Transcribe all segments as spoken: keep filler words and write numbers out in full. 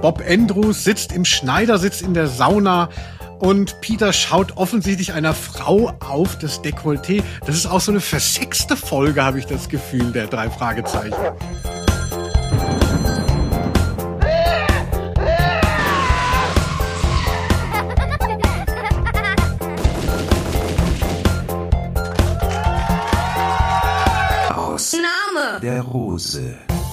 Bob Andrews sitzt im Schneidersitz in der Sauna und Peter schaut offensichtlich einer Frau auf das Dekolleté. Das ist auch so eine versexte Folge, habe ich das Gefühl, der drei Fragezeichen. Name der Rose.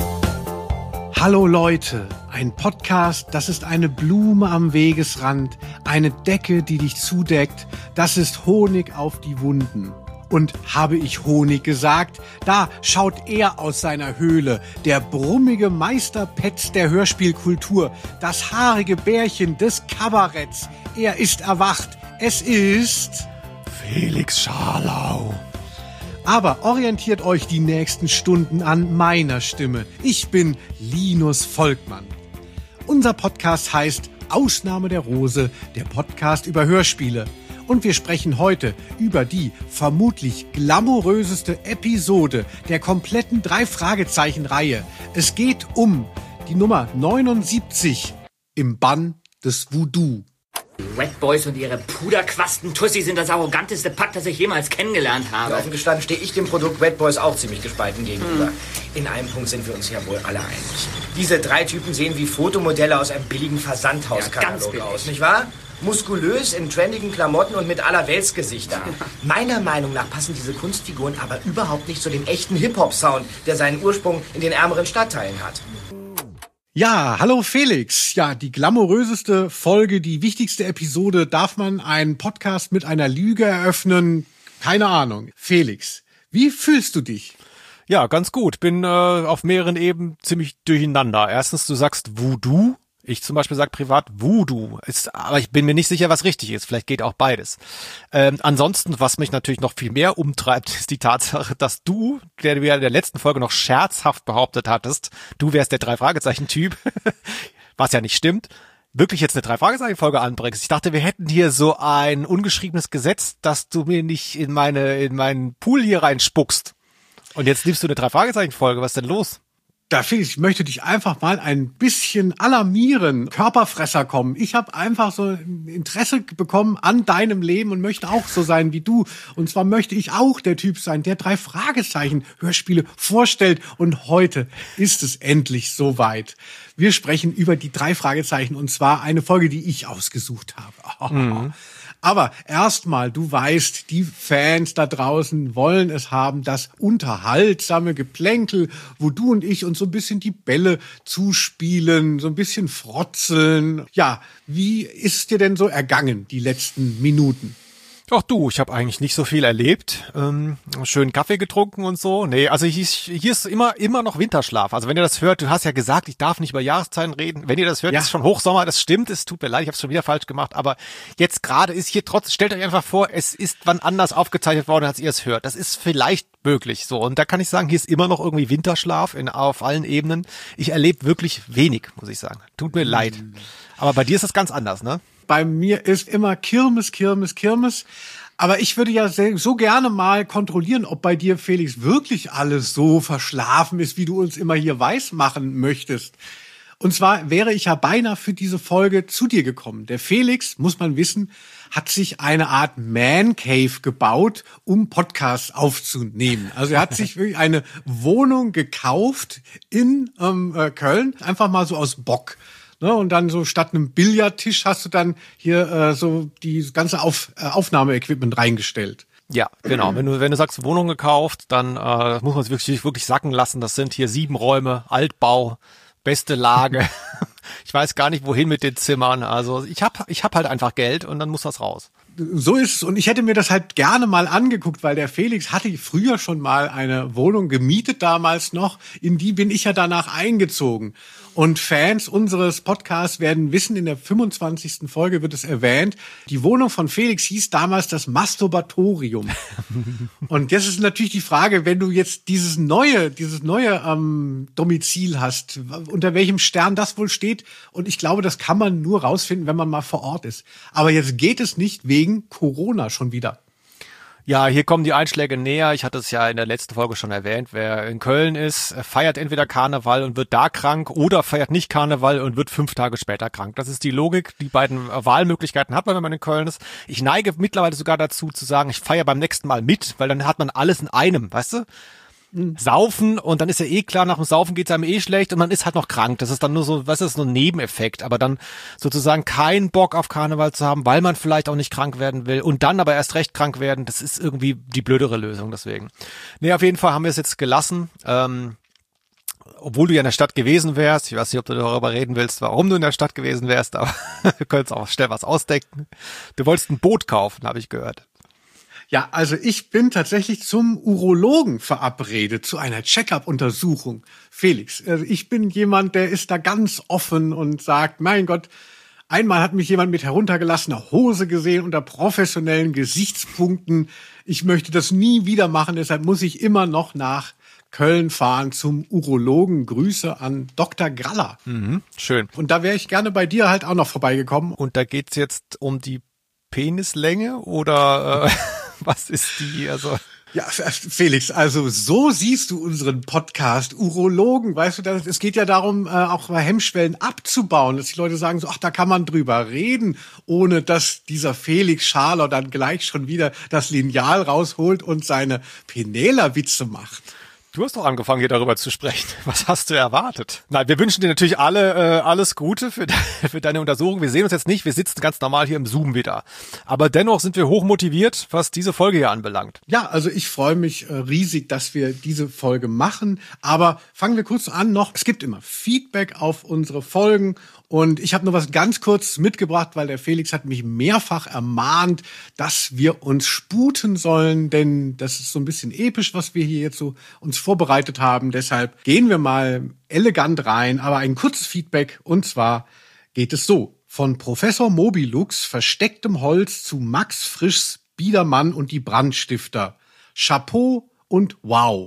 Hallo Leute, ein Podcast, das ist eine Blume am Wegesrand, eine Decke, die dich zudeckt, das ist Honig auf die Wunden. Und habe ich Honig gesagt? Da schaut er aus seiner Höhle, der brummige Meisterpetz der Hörspielkultur, das haarige Bärchen des Kabaretts. Er ist erwacht, es ist Felix Scharlau. Aber orientiert euch die nächsten Stunden an meiner Stimme. Ich bin Linus Volkmann. Unser Podcast heißt Ausnahme der Rose, der Podcast über Hörspiele. Und wir sprechen heute über die vermutlich glamouröseste Episode der kompletten Drei-Fragezeichen-Reihe. Es geht um die Nummer neunundsiebzig im Bann des Voodoo. Die Red Boys und ihre Puderquasten-Tussi sind das arroganteste Pack, das ich jemals kennengelernt habe. Ja, offen gestanden stehe ich dem Produkt Red Boys auch ziemlich gespalten gegenüber. Hm. In einem Punkt sind wir uns ja wohl alle einig. Diese drei Typen sehen wie Fotomodelle aus einem billigen Versandhauskatalog ja, aus, nicht wahr? Muskulös, in trendigen Klamotten und mit allerweltsgesichtern. Meiner Meinung nach passen diese Kunstfiguren aber überhaupt nicht zu dem echten Hip-Hop-Sound, der seinen Ursprung in den ärmeren Stadtteilen hat. Ja, hallo Felix. Ja, die glamouröseste Folge, die wichtigste Episode. Darf man einen Podcast mit einer Lüge eröffnen? Keine Ahnung. Felix, wie fühlst du dich? Ja, ganz gut. Bin äh, auf mehreren Ebenen ziemlich durcheinander. Erstens, du sagst Voodoo. Ich zum Beispiel sage privat Voodoo, ist, aber ich bin mir nicht sicher, was richtig ist. Vielleicht geht auch beides. Ähm, ansonsten, was mich natürlich noch viel mehr umtreibt, ist die Tatsache, dass du, der du ja in der letzten Folge noch scherzhaft behauptet hattest, du wärst der Drei-Fragezeichen-Typ, was ja nicht stimmt, wirklich jetzt eine Drei-Fragezeichen-Folge anbringst. Ich dachte, wir hätten hier so ein ungeschriebenes Gesetz, dass du mir nicht in meine in meinen Pool hier reinspuckst. Und jetzt nimmst du eine Drei-Fragezeichen-Folge. Was ist denn los? Da Felix, ich möchte dich einfach mal ein bisschen alarmieren, Körperfresser kommen. Ich habe einfach so ein Interesse bekommen an deinem Leben und möchte auch so sein wie du. Und zwar möchte ich auch der Typ sein, der drei Fragezeichen Hörspiele vorstellt. Und heute ist es endlich soweit. Wir sprechen über die drei Fragezeichen und zwar eine Folge, die ich ausgesucht habe. Oh. Mhm. Aber erstmal, du weißt, die Fans da draußen wollen es haben, das unterhaltsame Geplänkel, wo du und ich uns so ein bisschen die Bälle zuspielen, so ein bisschen frotzeln. Ja, wie ist es dir denn so ergangen, die letzten Minuten? Ach du, ich habe eigentlich nicht so viel erlebt. Ähm, schön Kaffee getrunken und so. Nee, also hier, hier ist immer immer noch Winterschlaf. Also wenn ihr das hört, du hast ja gesagt, ich darf nicht über Jahreszeiten reden. Wenn ihr das hört, ja. Ist schon Hochsommer, das stimmt. Es tut mir leid, ich habe es schon wieder falsch gemacht. Aber jetzt gerade ist hier trotz, stellt euch einfach vor, es ist wann anders aufgezeichnet worden, als ihr es hört. Das ist vielleicht möglich so. Und da kann ich sagen, hier ist immer noch irgendwie Winterschlaf in, auf allen Ebenen. Ich erlebe wirklich wenig, muss ich sagen. Tut mir mhm. leid. Aber bei dir ist das ganz anders, ne? Bei mir ist immer Kirmes, Kirmes, Kirmes. Aber ich würde ja so gerne mal kontrollieren, ob bei dir, Felix, wirklich alles so verschlafen ist, wie du uns immer hier weismachen möchtest. Und zwar wäre ich ja beinahe für diese Folge zu dir gekommen. Der Felix, muss man wissen, hat sich eine Art Man Cave gebaut, um Podcasts aufzunehmen. Also er hat sich wirklich eine Wohnung gekauft in ähm, Köln, einfach mal so aus Bock. Und dann so statt einem Billardtisch hast du dann hier äh, so die ganze Auf, äh, Aufnahmeequipment reingestellt. Ja, genau. Wenn du wenn du sagst Wohnung gekauft, dann äh, muss man es wirklich wirklich sacken lassen. Das sind hier sieben Räume, Altbau, beste Lage. Ich weiß gar nicht, wohin mit den Zimmern. Also ich hab ich hab halt einfach Geld und dann muss das raus. So ist es. Und ich hätte mir das halt gerne mal angeguckt, weil der Felix hatte früher schon mal eine Wohnung gemietet, damals noch. In die bin ich ja danach eingezogen. Und Fans unseres Podcasts werden wissen, in der fünfundzwanzigsten Folge wird es erwähnt, die Wohnung von Felix hieß damals das Masturbatorium. Und jetzt ist natürlich die Frage, wenn du jetzt dieses neue, dieses neue ähm, Domizil hast, unter welchem Stern das wohl steht. Und ich glaube, das kann man nur rausfinden, wenn man mal vor Ort ist. Aber jetzt geht es nicht wegen Corona schon wieder. Ja, hier kommen die Einschläge näher. Ich hatte es ja in der letzten Folge schon erwähnt. Wer in Köln ist, feiert entweder Karneval und wird da krank oder feiert nicht Karneval und wird fünf Tage später krank. Das ist die Logik. Die beiden Wahlmöglichkeiten hat man, wenn man in Köln ist. Ich neige mittlerweile sogar dazu zu sagen, ich feiere beim nächsten Mal mit, weil dann hat man alles in einem, weißt du? Saufen und dann ist ja eh klar, nach dem Saufen geht's einem eh schlecht und man ist halt noch krank. Das ist dann nur so, was ist nur ein Nebeneffekt, aber dann sozusagen keinen Bock auf Karneval zu haben, weil man vielleicht auch nicht krank werden will und dann aber erst recht krank werden, das ist irgendwie die blödere Lösung deswegen. Nee, auf jeden Fall haben wir es jetzt gelassen, ähm, obwohl du ja in der Stadt gewesen wärst. Ich weiß nicht, ob du darüber reden willst, warum du in der Stadt gewesen wärst, aber wir können es auch schnell was ausdenken. Du wolltest ein Boot kaufen, habe ich gehört. Ja, also ich bin tatsächlich zum Urologen verabredet, zu einer Check-up-Untersuchung. Felix, also ich bin jemand, der ist da ganz offen und sagt, mein Gott, einmal hat mich jemand mit heruntergelassener Hose gesehen unter professionellen Gesichtspunkten. Ich möchte das nie wieder machen, deshalb muss ich immer noch nach Köln fahren zum Urologen. Grüße an Doktor Graller. Mhm, schön. Und da wäre ich gerne bei dir halt auch noch vorbeigekommen. Und da geht's jetzt um die Penislänge oder... Äh Was ist die, also... Ja, Felix, also so siehst du unseren Podcast Urologen, weißt du, das, es geht ja darum, äh, auch mal Hemmschwellen abzubauen, dass die Leute sagen so, ach, da kann man drüber reden, ohne dass dieser Felix Scharlau dann gleich schon wieder das Lineal rausholt und seine Penela-Witze macht. Du hast doch angefangen, hier darüber zu sprechen. Was hast du erwartet? Nein, wir wünschen dir natürlich alle äh, alles Gute für, de für deine Untersuchung. Wir sehen uns jetzt nicht, wir sitzen ganz normal hier im Zoom wieder. Aber dennoch sind wir hoch motiviert, was diese Folge hier anbelangt. Ja, also ich freue mich äh, riesig, dass wir diese Folge machen. Aber fangen wir kurz an noch. Es gibt immer Feedback auf unsere Folgen. Und ich habe nur was ganz kurz mitgebracht, weil der Felix hat mich mehrfach ermahnt, dass wir uns sputen sollen, denn das ist so ein bisschen episch, was wir hier jetzt so uns vorbereitet haben. Deshalb gehen wir mal elegant rein, aber ein kurzes Feedback, und zwar geht es so. Von Professor Mobilux, verstecktem Holz, zu Max Frischs Biedermann und die Brandstifter. Chapeau und wow.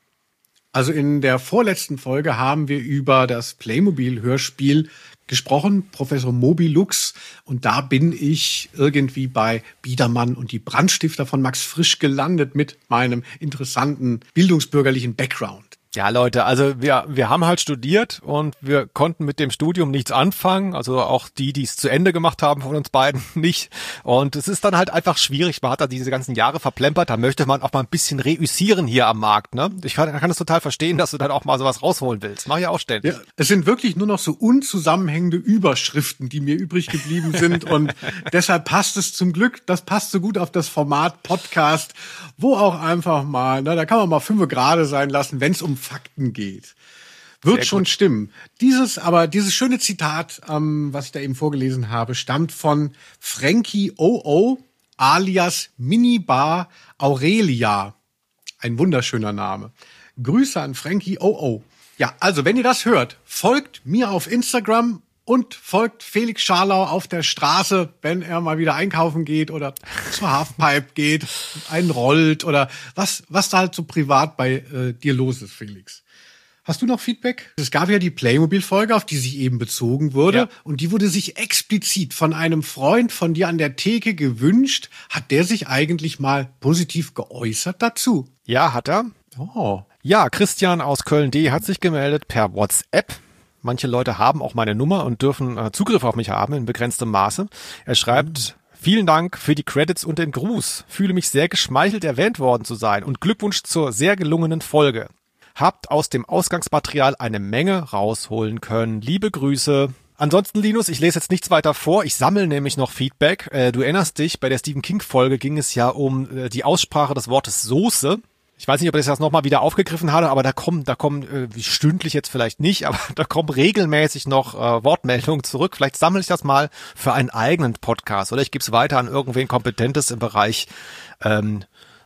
Also in der vorletzten Folge haben wir über das Playmobil-Hörspiel gesprochen, Professor Mobilux, und da bin ich irgendwie bei Biedermann und die Brandstifter von Max Frisch gelandet mit meinem interessanten bildungsbürgerlichen Background. Ja, Leute, also wir wir haben halt studiert und wir konnten mit dem Studium nichts anfangen, also auch die, die es zu Ende gemacht haben von uns beiden nicht. Und es ist dann halt einfach schwierig, man hat da diese ganzen Jahre verplempert, da möchte man auch mal ein bisschen reüssieren hier am Markt, ne? Ich kann, kann das total verstehen, dass du dann auch mal sowas rausholen willst. Mach ich auch ständig. Ja, es sind wirklich nur noch so unzusammenhängende Überschriften, die mir übrig geblieben sind und deshalb passt es zum Glück, das passt so gut auf das Format Podcast, wo auch einfach mal, na, da kann man mal fünf Grade sein lassen, wenn es um Fakten geht. Wird Sehr schon gut. Stimmen. Dieses, aber dieses schöne Zitat, ähm, was ich da eben vorgelesen habe, stammt von Frankie O O alias Minibar Aurelia. Ein wunderschöner Name. Grüße an Frankie O O. Ja, also wenn ihr das hört, folgt mir auf Instagram und folgt Felix Scharlau auf der Straße, wenn er mal wieder einkaufen geht oder zur Halfpipe geht, einen rollt oder was was da halt so privat bei äh, dir los ist, Felix. Hast du noch Feedback? Es gab ja die Playmobil-Folge, auf die sich eben bezogen wurde. Ja. Und die wurde sich explizit von einem Freund von dir an der Theke gewünscht. Hat der sich eigentlich mal positiv geäußert dazu? Ja, hat er. Oh. Ja, Christian aus Köln-D hat sich gemeldet per WhatsApp. Manche Leute haben auch meine Nummer und dürfen äh, Zugriff auf mich haben in begrenztem Maße. Er schreibt, vielen Dank für die Credits und den Gruß. Fühle mich sehr geschmeichelt, erwähnt worden zu sein und Glückwunsch zur sehr gelungenen Folge. Habt aus dem Ausgangsmaterial eine Menge rausholen können. Liebe Grüße. Ansonsten, Linus, ich lese jetzt nichts weiter vor. Ich sammle nämlich noch Feedback. Äh, du erinnerst dich, bei der Stephen King-Folge ging es ja um äh, die Aussprache des Wortes Soße. Ich weiß nicht, ob ich das nochmal wieder aufgegriffen habe, aber da kommen, da kommen, äh, stündlich jetzt vielleicht nicht, aber da kommen regelmäßig noch äh, Wortmeldungen zurück. Vielleicht sammle ich das mal für einen eigenen Podcast oder ich gebe es weiter an irgendwen Kompetentes im Bereich ähm,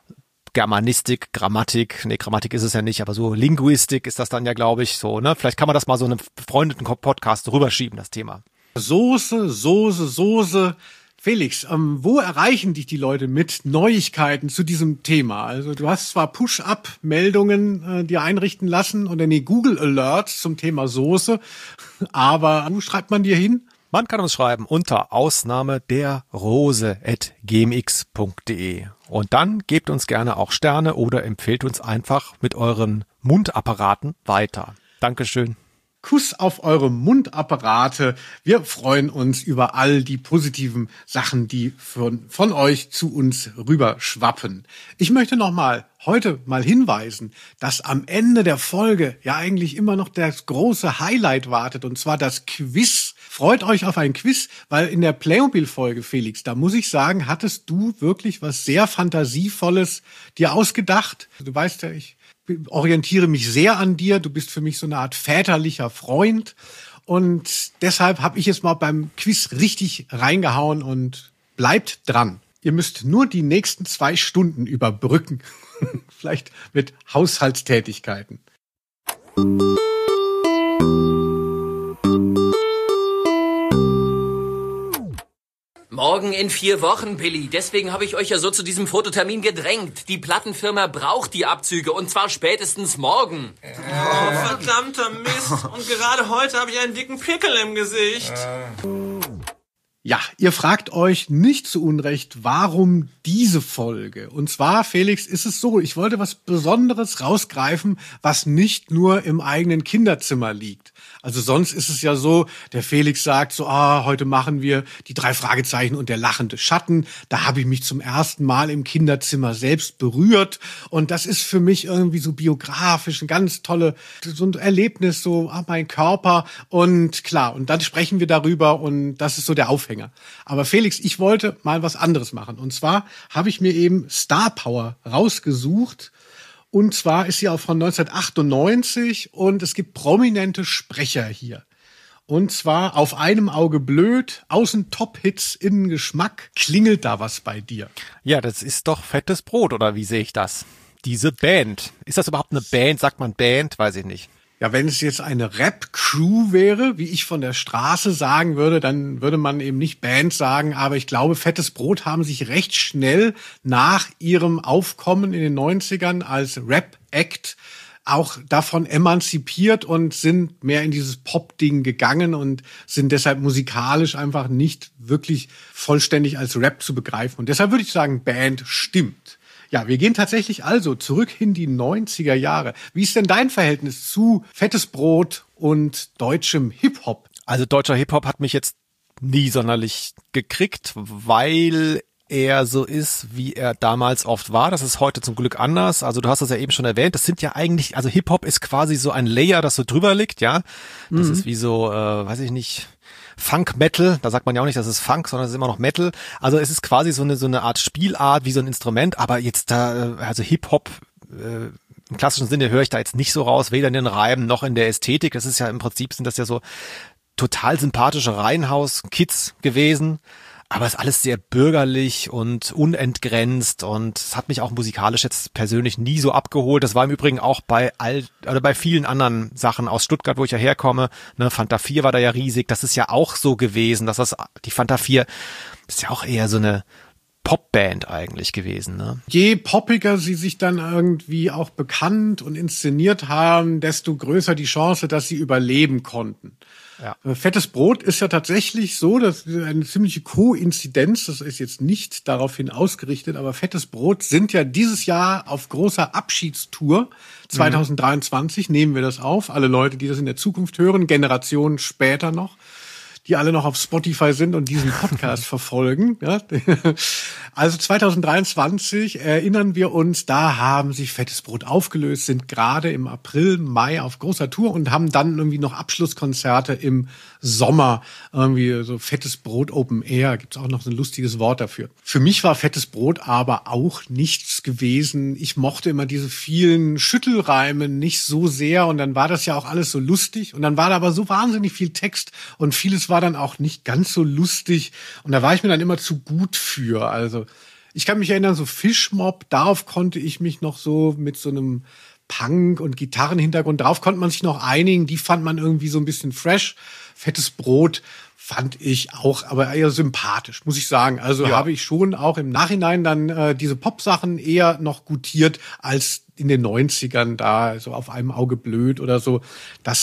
Germanistik, Grammatik. Nee, Grammatik ist es ja nicht, aber so Linguistik ist das dann ja, glaube ich, so, ne? Vielleicht kann man das mal so einem befreundeten Podcast rüberschieben, das Thema. Soße, Soße, Soße. Felix, ähm, wo erreichen dich die Leute mit Neuigkeiten zu diesem Thema? Also du hast zwar Push-Up-Meldungen äh, dir einrichten lassen oder nee, Google Alerts zum Thema Soße, aber wo schreibt man dir hin? Man kann uns schreiben unter Ausnahme der Rose at gmx punkt de Und dann gebt uns gerne auch Sterne oder empfehlt uns einfach mit euren Mundapparaten weiter. Dankeschön. Kuss auf eure Mundapparate. Wir freuen uns über all die positiven Sachen, die von, von euch zu uns rüberschwappen. Ich möchte noch mal heute mal hinweisen, dass am Ende der Folge ja eigentlich immer noch das große Highlight wartet, und zwar das Quiz. Freut euch auf ein Quiz, weil in der Playmobil-Folge, Felix, da muss ich sagen, hattest du wirklich was sehr Fantasievolles dir ausgedacht. Du weißt ja, ich orientiere mich sehr an dir. Du bist für mich so eine Art väterlicher Freund. Und deshalb habe ich jetzt mal beim Quiz richtig reingehauen und bleibt dran. Ihr müsst nur die nächsten zwei Stunden überbrücken. Vielleicht mit Haushaltstätigkeiten. Morgen in vier Wochen, Billy. Deswegen habe ich euch ja so zu diesem Fototermin gedrängt. Die Plattenfirma braucht die Abzüge und zwar spätestens morgen. Oh, verdammter Mist. Und gerade heute habe ich einen dicken Pickel im Gesicht. Ja, ihr fragt euch nicht zu Unrecht, warum diese Folge? Und zwar, Felix, ist es so, ich wollte was Besonderes rausgreifen, was nicht nur im eigenen Kinderzimmer liegt. Also sonst ist es ja so, der Felix sagt so, ah, heute machen wir die drei Fragezeichen und der lachende Schatten. Da habe ich mich zum ersten Mal im Kinderzimmer selbst berührt. Und das ist für mich irgendwie so biografisch, ein ganz tolle, so ein Erlebnis, so ah, mein Körper. Und klar, und dann sprechen wir darüber und das ist so der Aufhänger. Aber Felix, ich wollte mal was anderes machen. Und zwar habe ich mir eben Star Power rausgesucht. Und zwar ist sie auch von neunzehnhundertachtundneunzig und es gibt prominente Sprecher hier. Und zwar Auf einem Auge blöd, außen Top-Hits, innen Geschmack. Klingelt da was bei dir? Ja, das ist doch fettes Brot, oder wie sehe ich das? Diese Band. Ist das überhaupt eine Band? Sagt man Band? Weiß ich nicht. Ja, wenn es jetzt eine Rap-Crew wäre, wie ich von der Straße sagen würde, dann würde man eben nicht Band sagen. Aber ich glaube, Fettes Brot haben sich recht schnell nach ihrem Aufkommen in den neunzigern als Rap-Act auch davon emanzipiert und sind mehr in dieses Pop-Ding gegangen und sind deshalb musikalisch einfach nicht wirklich vollständig als Rap zu begreifen. Und deshalb würde ich sagen, Band stimmt. Ja, wir gehen tatsächlich also zurück in die neunziger Jahre. Wie ist denn dein Verhältnis zu Fettes Brot und deutschem Hip-Hop? Also deutscher Hip-Hop hat mich jetzt nie sonderlich gekriegt, weil er so ist, wie er damals oft war. Das ist heute zum Glück anders. Also du hast das ja eben schon erwähnt. Das sind ja eigentlich, also Hip-Hop ist quasi so ein Layer, das so drüber liegt, ja. Das mhm. ist wie so, äh, weiß ich nicht, Funk-Metal, da sagt man ja auch nicht, das ist Funk, sondern es ist immer noch Metal. Also es ist quasi so eine so eine Art Spielart, wie so ein Instrument, aber jetzt da, also Hip-Hop äh, im klassischen Sinne höre ich da jetzt nicht so raus, weder in den Reimen noch in der Ästhetik. Das ist ja im Prinzip, sind das ja so total sympathische Reihenhaus-Kids gewesen. Aber es ist alles sehr bürgerlich und unentgrenzt und es hat mich auch musikalisch jetzt persönlich nie so abgeholt. Das war im Übrigen auch bei all, oder bei vielen anderen Sachen aus Stuttgart, wo ich ja herkomme. Ne, Fanta vier war da ja riesig. Das ist ja auch so gewesen, dass das, die Fanta vier ist ja auch eher so eine Popband eigentlich gewesen, ne? Je poppiger sie sich dann irgendwie auch bekannt und inszeniert haben, desto größer die Chance, dass sie überleben konnten. Ja. Fettes Brot ist ja tatsächlich so, das ist eine ziemliche Koinzidenz, das ist jetzt nicht daraufhin ausgerichtet, aber Fettes Brot sind ja dieses Jahr auf großer Abschiedstour. zwanzig dreiundzwanzig mhm. nehmen wir das auf. Alle Leute, die das in der Zukunft hören, Generationen später noch, die alle noch auf Spotify sind und diesen Podcast verfolgen. Ja. Also zwanzig dreiundzwanzig erinnern wir uns, da haben sich Fettes Brot aufgelöst, sind gerade im April, Mai auf großer Tour und haben dann irgendwie noch Abschlusskonzerte im Sommer. Irgendwie so Fettes Brot Open Air, gibt's auch noch so ein lustiges Wort dafür. Für mich war Fettes Brot aber auch nichts gewesen. Ich mochte immer diese vielen Schüttelreime nicht so sehr und dann war das ja auch alles so lustig und dann war da aber so wahnsinnig viel Text und vieles war dann auch nicht ganz so lustig und da war ich mir dann immer zu gut für. Also ich kann mich erinnern, so Fischmob, darauf konnte ich mich noch so mit so einem Punk- und Gitarrenhintergrund, darauf konnte man sich noch einigen, die fand man irgendwie so ein bisschen fresh. Fettes Brot fand ich auch, aber eher sympathisch, muss ich sagen. Also ja. Habe ich schon auch im Nachhinein dann äh, diese Pop-Sachen eher noch gutiert als in den neunzigern da, so Auf einem Auge blöd oder so. Das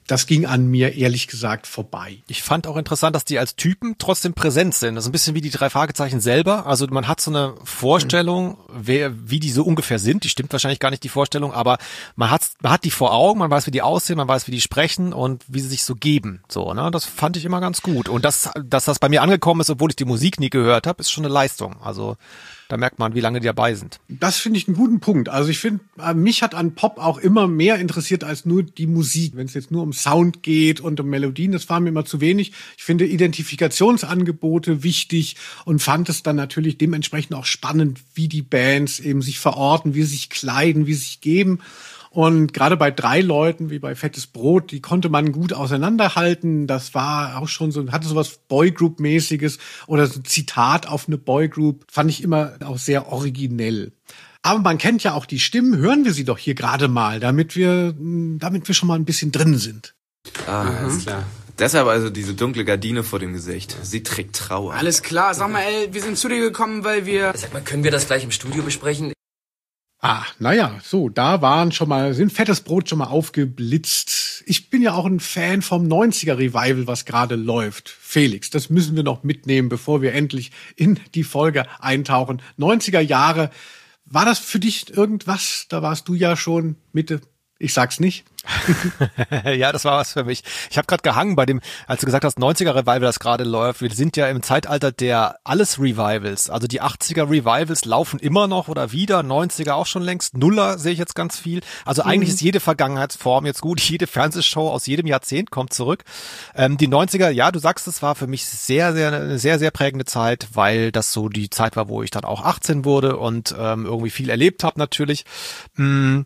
das ging an mir ehrlich gesagt vorbei. Ich fand auch interessant, dass die als Typen trotzdem präsent sind. Das ist ein bisschen wie die drei Fragezeichen selber. Also man hat so eine Vorstellung, wer, wie die so ungefähr sind. Die stimmt wahrscheinlich gar nicht, die Vorstellung, aber man hat, man hat die vor Augen, man weiß, wie die aussehen, man weiß, wie die sprechen und wie sie sich so geben. So, ne? Das fand ich immer ganz gut. Und das, dass das bei mir angekommen ist, obwohl ich die Musik nie gehört habe, ist schon eine Leistung. Also da merkt man, wie lange die dabei sind. Das finde ich einen guten Punkt. Also ich finde, mich hat an Pop auch immer mehr interessiert als nur die Musik. Wenn es jetzt nur um Sound geht und um Melodien, das war mir immer zu wenig. Ich finde Identifikationsangebote wichtig und fand es dann natürlich dementsprechend auch spannend, wie die Bands eben sich verorten, wie sie sich kleiden, wie sie sich geben. Und gerade bei drei Leuten, wie bei Fettes Brot, die konnte man gut auseinanderhalten. Das war auch schon so, hatte sowas Boygroup-mäßiges oder so ein Zitat auf eine Boygroup. Fand ich immer auch sehr originell. Aber man kennt ja auch die Stimmen. Hören wir sie doch hier gerade mal, damit wir, damit wir schon mal ein bisschen drin sind. Ah, mhm. Alles klar. Deshalb also diese dunkle Gardine vor dem Gesicht. Sie trägt Trauer. Alles klar. Sag mal, ey, wir sind zu dir gekommen, weil wir... Sag mal, können wir das gleich im Studio besprechen? Ah, naja, so, da waren schon mal, sind Fettes Brot schon mal aufgeblitzt. Ich bin ja auch ein Fan vom neunziger-Revival, was gerade läuft. Felix, das müssen wir noch mitnehmen, bevor wir endlich in die Folge eintauchen. neunziger Jahre, war das für dich irgendwas? Da warst du ja schon Mitte, ich sag's nicht. Ja, das war was für mich. Ich habe gerade gehangen bei dem, als du gesagt hast, neunziger-Revival, das gerade läuft. Wir sind ja im Zeitalter der Alles-Revivals. Also die achtziger-Revivals laufen immer noch oder wieder, neunziger auch schon längst. Nuller sehe ich jetzt ganz viel. Also mhm. eigentlich ist jede Vergangenheitsform jetzt gut. Jede Fernsehshow aus jedem Jahrzehnt kommt zurück. Ähm, die neunziger, ja, du sagst, es war für mich sehr, sehr, eine sehr, sehr prägende Zeit, weil das so die Zeit war, wo ich dann auch achtzehn wurde und ähm, irgendwie viel erlebt habe natürlich. Mhm.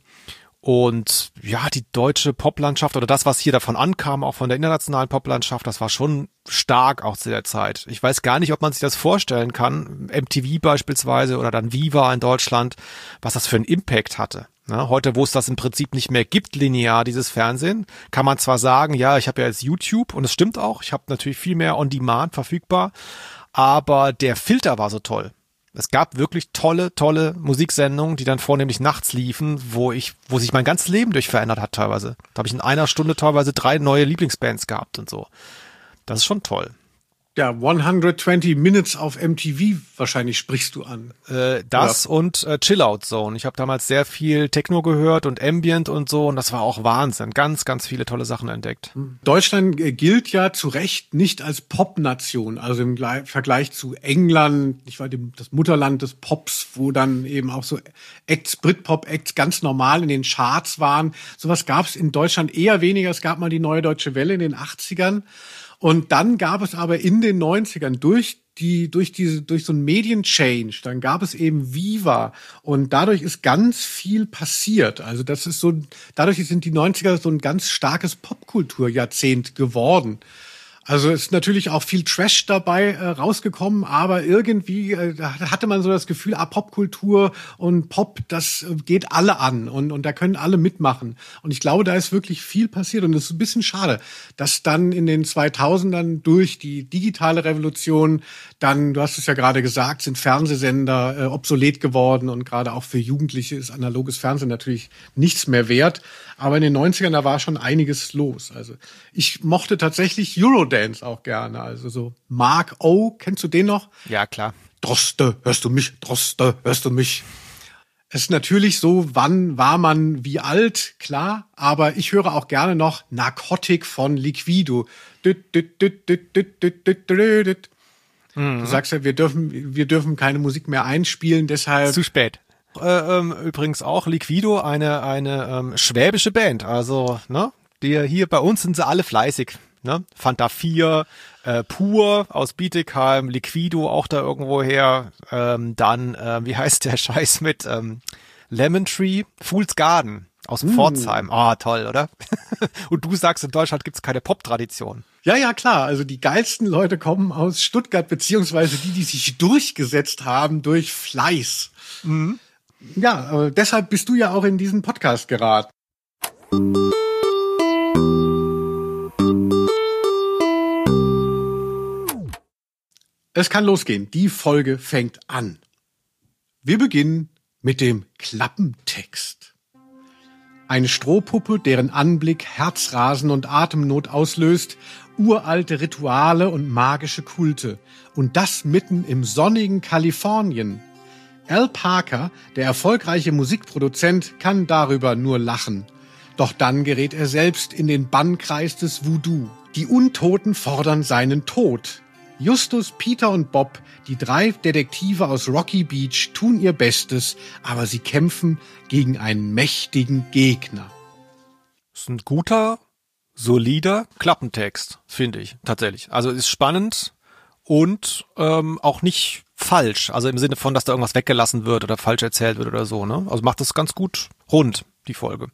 Und ja, die deutsche Poplandschaft oder das, was hier davon ankam, auch von der internationalen Poplandschaft, das war schon stark auch zu der Zeit. Ich weiß gar nicht, ob man sich das vorstellen kann, M T V beispielsweise oder dann Viva in Deutschland, was das für einen Impact hatte. Ja, heute, wo es das im Prinzip nicht mehr gibt, linear, dieses Fernsehen, kann man zwar sagen, ja, ich habe ja jetzt YouTube und es stimmt auch, ich habe natürlich viel mehr on demand verfügbar, aber der Filter war so toll. Es gab wirklich tolle, tolle Musiksendungen, die dann vornehmlich nachts liefen, wo ich, wo sich mein ganzes Leben durch verändert hat teilweise. Da habe ich in einer Stunde teilweise drei neue Lieblingsbands gehabt und so. Das ist schon toll. Ja, hundertzwanzig Minutes auf M T V wahrscheinlich sprichst du an. Äh, das Oder? und äh, Chill-Out Zone. Ich habe damals sehr viel Techno gehört und Ambient und so und das war auch Wahnsinn. Ganz, ganz viele tolle Sachen entdeckt. Deutschland äh, gilt ja zu Recht nicht als Pop-Nation, also im Gle- Vergleich zu England, ich war dem, das Mutterland des Pops, wo dann eben auch so Acts, Britpop-Acts ganz normal in den Charts waren. Sowas gab es in Deutschland eher weniger. Es gab mal die Neue Deutsche Welle in den achtzigern. Und dann gab es aber in den neunzigern durch die, durch diese, durch so ein Medienchange, dann gab es eben Viva und dadurch ist ganz viel passiert. Also das ist so, dadurch sind die neunziger so ein ganz starkes Popkulturjahrzehnt geworden. Also ist natürlich auch viel Trash dabei äh, rausgekommen, aber irgendwie äh, hatte man so das Gefühl, ah, Popkultur und Pop, das äh, geht alle an und und da können alle mitmachen. Und ich glaube, da ist wirklich viel passiert und es ist ein bisschen schade, dass dann in den zweitausendern durch die digitale Revolution dann, du hast es ja gerade gesagt, sind Fernsehsender äh, obsolet geworden und gerade auch für Jugendliche ist analoges Fernsehen natürlich nichts mehr wert. Aber in den neunzigern, da war schon einiges los. Also ich mochte tatsächlich Eurodance auch gerne. Also so Mark O, kennst du den noch? Ja, klar. Droste, hörst du mich? Droste, hörst du mich? Es ist natürlich so, wann war man wie alt, klar. Aber ich höre auch gerne noch Narcotic von Liquido. Du sagst ja, wir dürfen, wir dürfen keine Musik mehr einspielen, deshalb... Zu spät. Äh, ähm, übrigens auch Liquido, eine eine ähm, schwäbische Band, also ne, die hier bei uns sind sie alle fleißig, ne, Fanta vier, äh, Pur aus Bietigheim, Liquido auch da irgendwo her, ähm, dann äh, wie heißt der Scheiß mit ähm, Lemon Tree, Fool's Garden aus mm. Pforzheim, ah oh, toll, oder? Und du sagst, in Deutschland gibt's keine Pop-Tradition. Ja, ja, klar. Also die geilsten Leute kommen aus Stuttgart, beziehungsweise die, die sich durchgesetzt haben durch Fleiß. Mhm. Ja, äh, deshalb bist du ja auch in diesen Podcast geraten. Es kann losgehen. Die Folge fängt an. Wir beginnen mit dem Klappentext. Eine Strohpuppe, deren Anblick Herzrasen und Atemnot auslöst, uralte Rituale und magische Kulte. Und das mitten im sonnigen Kalifornien. Al Parker, der erfolgreiche Musikproduzent, kann darüber nur lachen. Doch dann gerät er selbst in den Bannkreis des Voodoo. Die Untoten fordern seinen Tod. Justus, Peter und Bob, die drei Detektive aus Rocky Beach, tun ihr Bestes, aber sie kämpfen gegen einen mächtigen Gegner. Das ist ein guter, solider Klappentext, finde ich, tatsächlich. Also ist spannend und ähm, auch nicht falsch. Also im Sinne von, dass da irgendwas weggelassen wird oder falsch erzählt wird oder so, ne? Also macht das ganz gut rund, die Folge.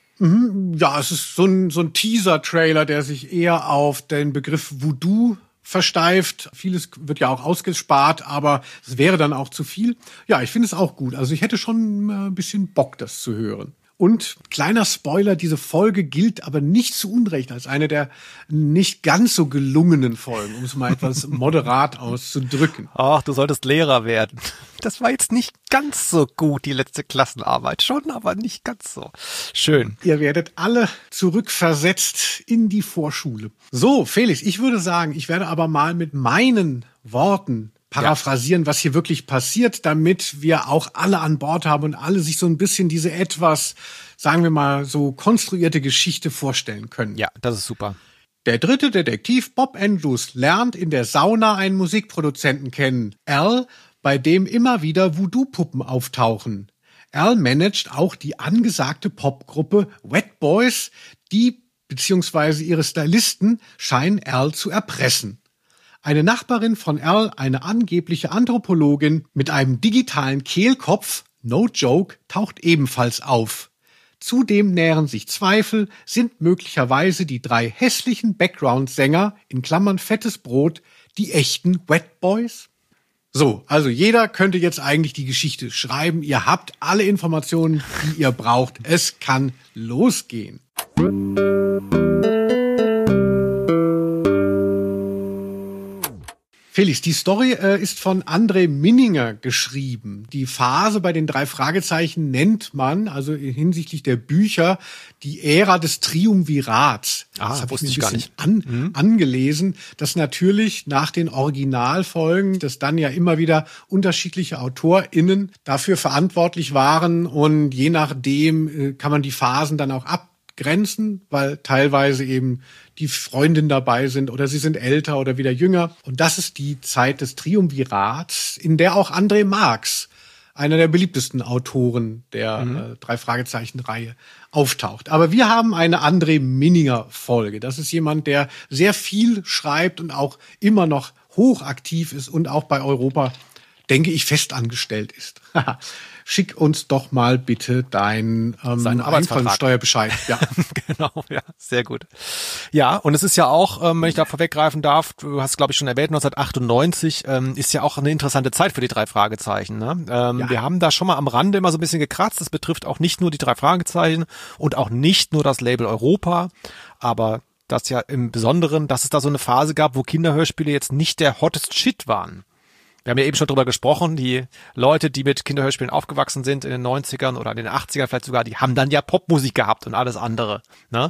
Mhm, ja, es ist so ein, so ein Teaser-Trailer, der sich eher auf den Begriff Voodoo versteift. Vieles wird ja auch ausgespart, aber es wäre dann auch zu viel. Ja, ich finde es auch gut. Also ich hätte schon ein bisschen Bock, das zu hören. Und kleiner Spoiler, diese Folge gilt aber nicht zu Unrecht als eine der nicht ganz so gelungenen Folgen, um es mal etwas moderat auszudrücken. Ach, du solltest Lehrer werden. Das war jetzt nicht ganz so gut, die letzte Klassenarbeit. Schon, aber nicht ganz so. Schön. Ihr werdet alle zurückversetzt in die Vorschule. So, Felix, ich würde sagen, ich werde aber mal mit meinen Worten paraphrasieren, was hier wirklich passiert, damit wir auch alle an Bord haben und alle sich so ein bisschen diese etwas, sagen wir mal, so konstruierte Geschichte vorstellen können. Ja, das ist super. Der dritte Detektiv Bob Andrews lernt in der Sauna einen Musikproduzenten kennen, Al, bei dem immer wieder Voodoo-Puppen auftauchen. Al managt auch die angesagte Popgruppe Wet Boys, die bzw. ihre Stylisten scheinen Al zu erpressen. Eine Nachbarin von Al, eine angebliche Anthropologin mit einem digitalen Kehlkopf, no joke, taucht ebenfalls auf. Zudem nähren sich Zweifel, sind möglicherweise die drei hässlichen Background-Sänger, in Klammern fettes Brot, die echten Wet Boys? So, also jeder könnte jetzt eigentlich die Geschichte schreiben. Ihr habt alle Informationen, die ihr braucht. Es kann losgehen. Felix, die Story äh, ist von André Minninger geschrieben. Die Phase bei den drei Fragezeichen nennt man, also hinsichtlich der Bücher, die Ära des Triumvirats. Ah, das habe ich mir ich ein gar bisschen nicht. An, Mhm. angelesen, dass natürlich nach den Originalfolgen, dass dann ja immer wieder unterschiedliche AutorInnen dafür verantwortlich waren und je nachdem äh, kann man die Phasen dann auch abgrenzen, weil teilweise eben die Freundinnen dabei sind oder sie sind älter oder wieder jünger. Und das ist die Zeit des Triumvirats, in der auch André Marx, einer der beliebtesten Autoren der mhm. äh, Drei-Fragezeichen-Reihe, auftaucht. Aber wir haben eine André Minninger-Folge. Das ist jemand, der sehr viel schreibt und auch immer noch hochaktiv ist und auch bei Europa, denke ich, festangestellt ist. Schick uns doch mal bitte dein ähm, Einkommensteuerbescheid. Ja. Genau, ja, sehr gut. Ja, und es ist ja auch, ähm, wenn ich da vorweggreifen darf, du hast, glaube ich, schon erwähnt, neunzehnhundertachtundneunzig ähm, ist ja auch eine interessante Zeit für die drei Fragezeichen. Ne? Ähm, Ja. Wir haben da schon mal am Rande immer so ein bisschen gekratzt. Das betrifft auch nicht nur die drei Fragezeichen und auch nicht nur das Label Europa, aber das ja im Besonderen, dass es da so eine Phase gab, wo Kinderhörspiele jetzt nicht der hottest Shit waren. Wir haben ja eben schon drüber gesprochen, die Leute, die mit Kinderhörspielen aufgewachsen sind in den neunzigern oder in den achtzigern vielleicht sogar, die haben dann ja Popmusik gehabt und alles andere. Ne?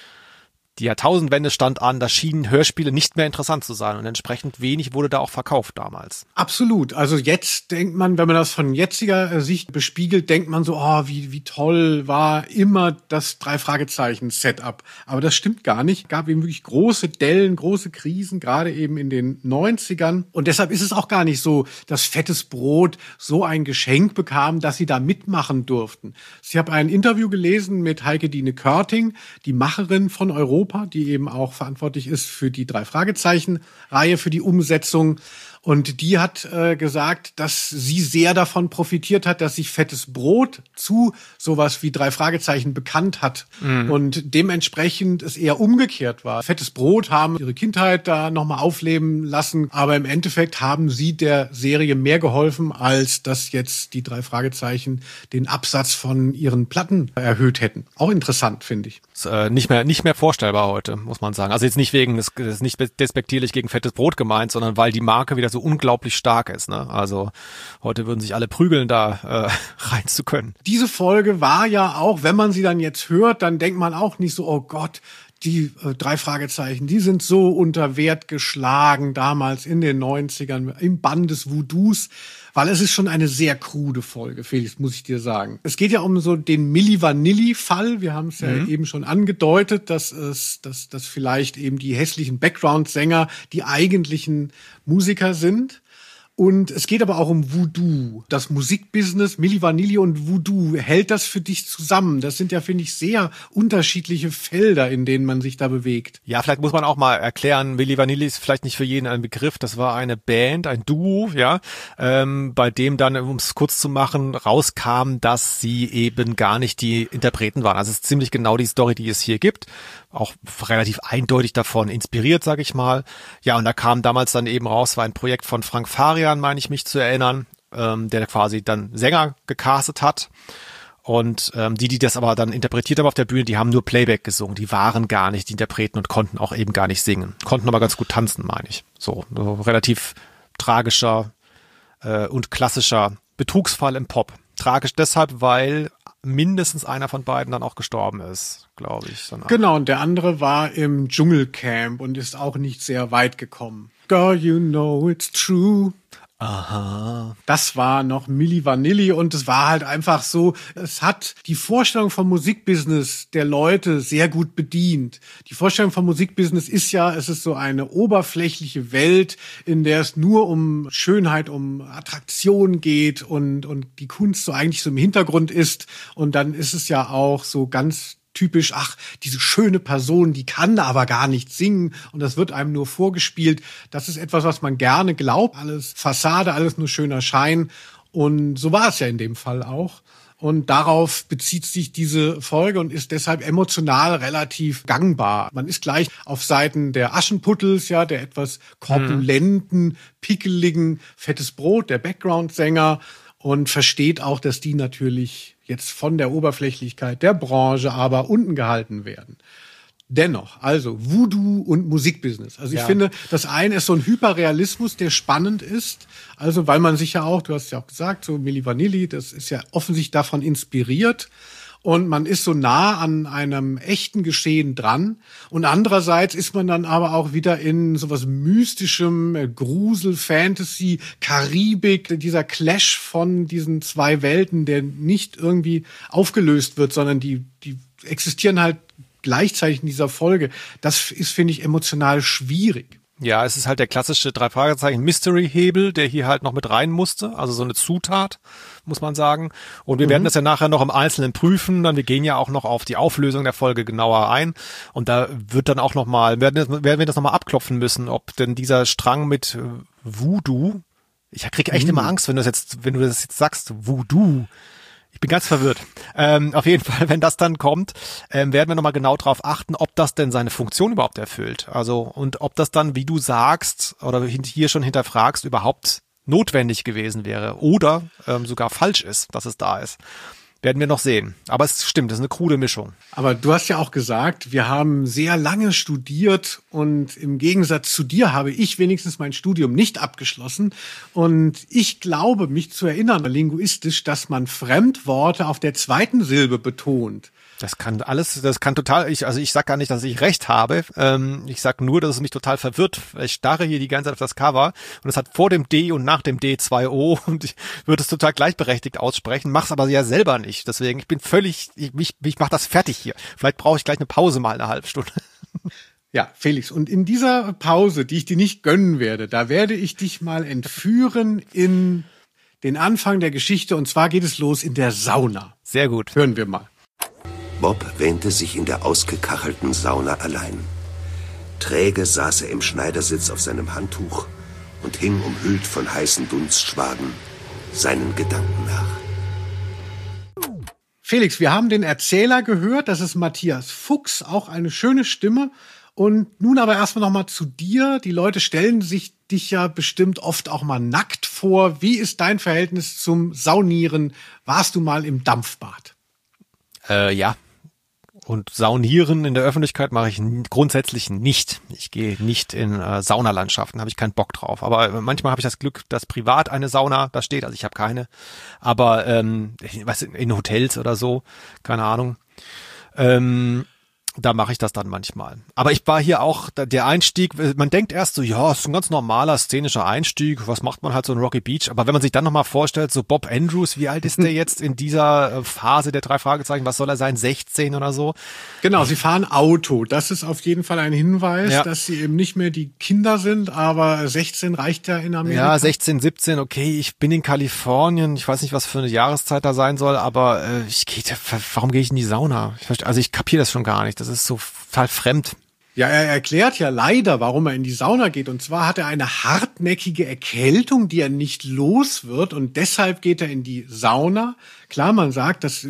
Die Jahrtausendwende stand an, da schienen Hörspiele nicht mehr interessant zu sein und entsprechend wenig wurde da auch verkauft damals. Absolut. Also jetzt denkt man, wenn man das von jetziger äh, Sicht bespiegelt, denkt man so, oh, wie, wie toll war immer das Drei-Fragezeichen-Setup. Aber das stimmt gar nicht. Gab eben wirklich große Dellen, große Krisen, gerade eben in den neunzigern. Und deshalb ist es auch gar nicht so, dass Fettes Brot so ein Geschenk bekam, dass sie da mitmachen durften. Ich habe ein Interview gelesen mit Heike Dine Körting, die Macherin von Europa, die eben auch verantwortlich ist für die Drei-Fragezeichen-Reihe, für die Umsetzung. Und die hat äh, gesagt, dass sie sehr davon profitiert hat, dass sich Fettes Brot zu sowas wie Drei Fragezeichen bekannt hat. Mhm. Und dementsprechend es eher umgekehrt war. Fettes Brot haben ihre Kindheit da nochmal aufleben lassen. Aber im Endeffekt haben sie der Serie mehr geholfen, als dass jetzt die Drei Fragezeichen den Absatz von ihren Platten erhöht hätten. Auch interessant, finde ich. Ist, äh, nicht mehr, nicht mehr vorstellbar heute, muss man sagen. Also jetzt nicht wegen, das ist nicht despektierlich gegen Fettes Brot gemeint, sondern weil die Marke wieder so so unglaublich stark ist. Ne? Also heute würden sich alle prügeln, da äh, rein zu können. Diese Folge war ja auch, wenn man sie dann jetzt hört, dann denkt man auch nicht so, oh Gott, die äh, drei Fragezeichen, die sind so unter Wert geschlagen damals in den neunzigern im Bann des Voodoos, weil es ist schon eine sehr krude Folge, Felix, muss ich dir sagen. Es geht ja um so den Milli Vanilli-Fall. Wir haben es ja mhm. eben schon angedeutet, dass es, dass, dass vielleicht eben die hässlichen Background-Sänger die eigentlichen Musiker sind. Und es geht aber auch um Voodoo. Das Musikbusiness, Milli Vanilli und Voodoo, hält das für dich zusammen? Das sind ja, finde ich, sehr unterschiedliche Felder, in denen man sich da bewegt. Ja, vielleicht muss man auch mal erklären, Milli Vanilli ist vielleicht nicht für jeden ein Begriff. Das war eine Band, ein Duo, ja, ähm, bei dem dann, um es kurz zu machen, rauskam, dass sie eben gar nicht die Interpreten waren. Also es ist ziemlich genau die Story, die es hier gibt. Auch relativ eindeutig davon inspiriert, sag ich mal. Ja, und da kam damals dann eben raus, war ein Projekt von Frank Farian, meine ich mich zu erinnern, ähm, der quasi dann Sänger gecastet hat. Und ähm, die, die das aber dann interpretiert haben auf der Bühne, die haben nur Playback gesungen. Die waren gar nicht die Interpreten und konnten auch eben gar nicht singen. Konnten aber ganz gut tanzen, meine ich. So, so relativ tragischer äh, und klassischer Betrugsfall im Pop. Tragisch deshalb, weil mindestens einer von beiden dann auch gestorben ist, glaube ich. Danach. Genau, und der andere war im Dschungelcamp und ist auch nicht sehr weit gekommen. Girl, you know it's true. Aha. Das war noch Milli Vanilli und es war halt einfach so, es hat die Vorstellung vom Musikbusiness der Leute sehr gut bedient. Die Vorstellung vom Musikbusiness ist ja, es ist so eine oberflächliche Welt, in der es nur um Schönheit, um Attraktion geht und, und die Kunst so eigentlich so im Hintergrund ist. Und dann ist es ja auch so ganz typisch, ach, diese schöne Person, die kann aber gar nicht singen und das wird einem nur vorgespielt. Das ist etwas, was man gerne glaubt. Alles Fassade, alles nur schöner Schein. Und so war es ja in dem Fall auch. Und darauf bezieht sich diese Folge und ist deshalb emotional relativ gangbar. Man ist gleich auf Seiten der Aschenputtels, ja, der etwas korpulenten, pickeligen, fettes Brot, der Background-Sänger und versteht auch, dass die natürlich jetzt von der Oberflächlichkeit der Branche aber unten gehalten werden. Dennoch, also Voodoo und Musikbusiness. Also ich ja. finde, das eine ist so ein Hyperrealismus, der spannend ist. Also weil man sich ja auch, du hast ja auch gesagt, so Milli Vanilli, das ist ja offensichtlich davon inspiriert. Und man ist so nah an einem echten Geschehen dran. Und andererseits ist man dann aber auch wieder in sowas mystischem, Grusel, Fantasy, Karibik, dieser Clash von diesen zwei Welten, der nicht irgendwie aufgelöst wird, sondern die, die existieren halt gleichzeitig in dieser Folge. Das ist, finde ich, emotional schwierig. Ja, es ist halt der klassische drei Fragezeichen Mystery-Hebel, der hier halt noch mit rein musste, also so eine Zutat, muss man sagen. Und wir mhm. werden das ja nachher noch im Einzelnen prüfen, dann wir gehen ja auch noch auf die Auflösung der Folge genauer ein und da wird dann auch noch mal, werden, werden wir das noch mal abklopfen müssen, ob denn dieser Strang mit Voodoo, ich krieg echt mhm. immer Angst, wenn du das jetzt, wenn du das jetzt sagst, Voodoo. Ich bin ganz verwirrt. Ähm, auf jeden Fall, wenn das dann kommt, ähm, werden wir nochmal genau drauf achten, ob das denn seine Funktion überhaupt erfüllt. Also, und ob das dann, wie du sagst, oder hier schon hinterfragst, überhaupt notwendig gewesen wäre oder ähm, sogar falsch ist, dass es da ist. Werden wir noch sehen. Aber es stimmt, das ist eine krude Mischung. Aber du hast ja auch gesagt, wir haben sehr lange studiert und im Gegensatz zu dir habe ich wenigstens mein Studium nicht abgeschlossen. Und ich glaube, mich zu erinnern, linguistisch, dass man Fremdworte auf der zweiten Silbe betont. Das kann alles, das kann total, ich, also ich sag gar nicht, dass ich recht habe. Ähm, ich sag nur, dass es mich total verwirrt. Ich starre hier die ganze Zeit auf das Cover und es hat vor dem D und nach dem D zwei O und ich würde es total gleichberechtigt aussprechen, mach's aber ja selber nicht. Deswegen, ich bin völlig, ich, ich, ich mach das fertig hier. Vielleicht brauche ich gleich eine Pause mal eine halbe Stunde. Ja, Felix, und in dieser Pause, die ich dir nicht gönnen werde, da werde ich dich mal entführen in den Anfang der Geschichte und zwar geht es los in der Sauna. Sehr gut. Hören wir mal. Bob wähnte sich in der ausgekachelten Sauna allein. Träge saß er im Schneidersitz auf seinem Handtuch und hing umhüllt von heißen Dunstschwaden seinen Gedanken nach. Felix, wir haben den Erzähler gehört, das ist Matthias Fuchs, auch eine schöne Stimme. Und nun aber erstmal noch mal zu dir. Die Leute stellen sich dich ja bestimmt oft auch mal nackt vor. Wie ist dein Verhältnis zum Saunieren? Warst du mal im Dampfbad? Äh, ja. Und saunieren in der Öffentlichkeit mache ich n- grundsätzlich nicht. Ich gehe nicht in äh, Saunalandschaften, habe ich keinen Bock drauf. Aber manchmal habe ich das Glück, dass privat eine Sauna da steht. Also ich habe keine. Aber ähm, was in Hotels oder so, keine Ahnung. Ähm, da mache ich das dann manchmal. Aber ich war hier auch, der Einstieg, man denkt erst so, ja, ist ein ganz normaler szenischer Einstieg, was macht man halt so in Rocky Beach? Aber wenn man sich dann nochmal vorstellt, so Bob Andrews, wie alt ist der jetzt in dieser Phase der drei Fragezeichen, was soll er sein, sechzehn oder so? Genau, sie fahren Auto. Das ist auf jeden Fall ein Hinweis, ja. dass sie eben nicht mehr die Kinder sind, aber sechzehn reicht ja in Amerika. Ja, sechzehn, siebzehn, okay, ich bin in Kalifornien, ich weiß nicht, was für eine Jahreszeit da sein soll, aber äh, ich gehe, warum gehe ich in die Sauna? Ich verstehe, also ich kapiere das schon gar nicht, das ist so total fremd. Ja, er erklärt ja leider, warum er in die Sauna geht. Und zwar hat er eine hartnäckige Erkältung, die er nicht los wird. Und deshalb geht er in die Sauna. Klar, man sagt, das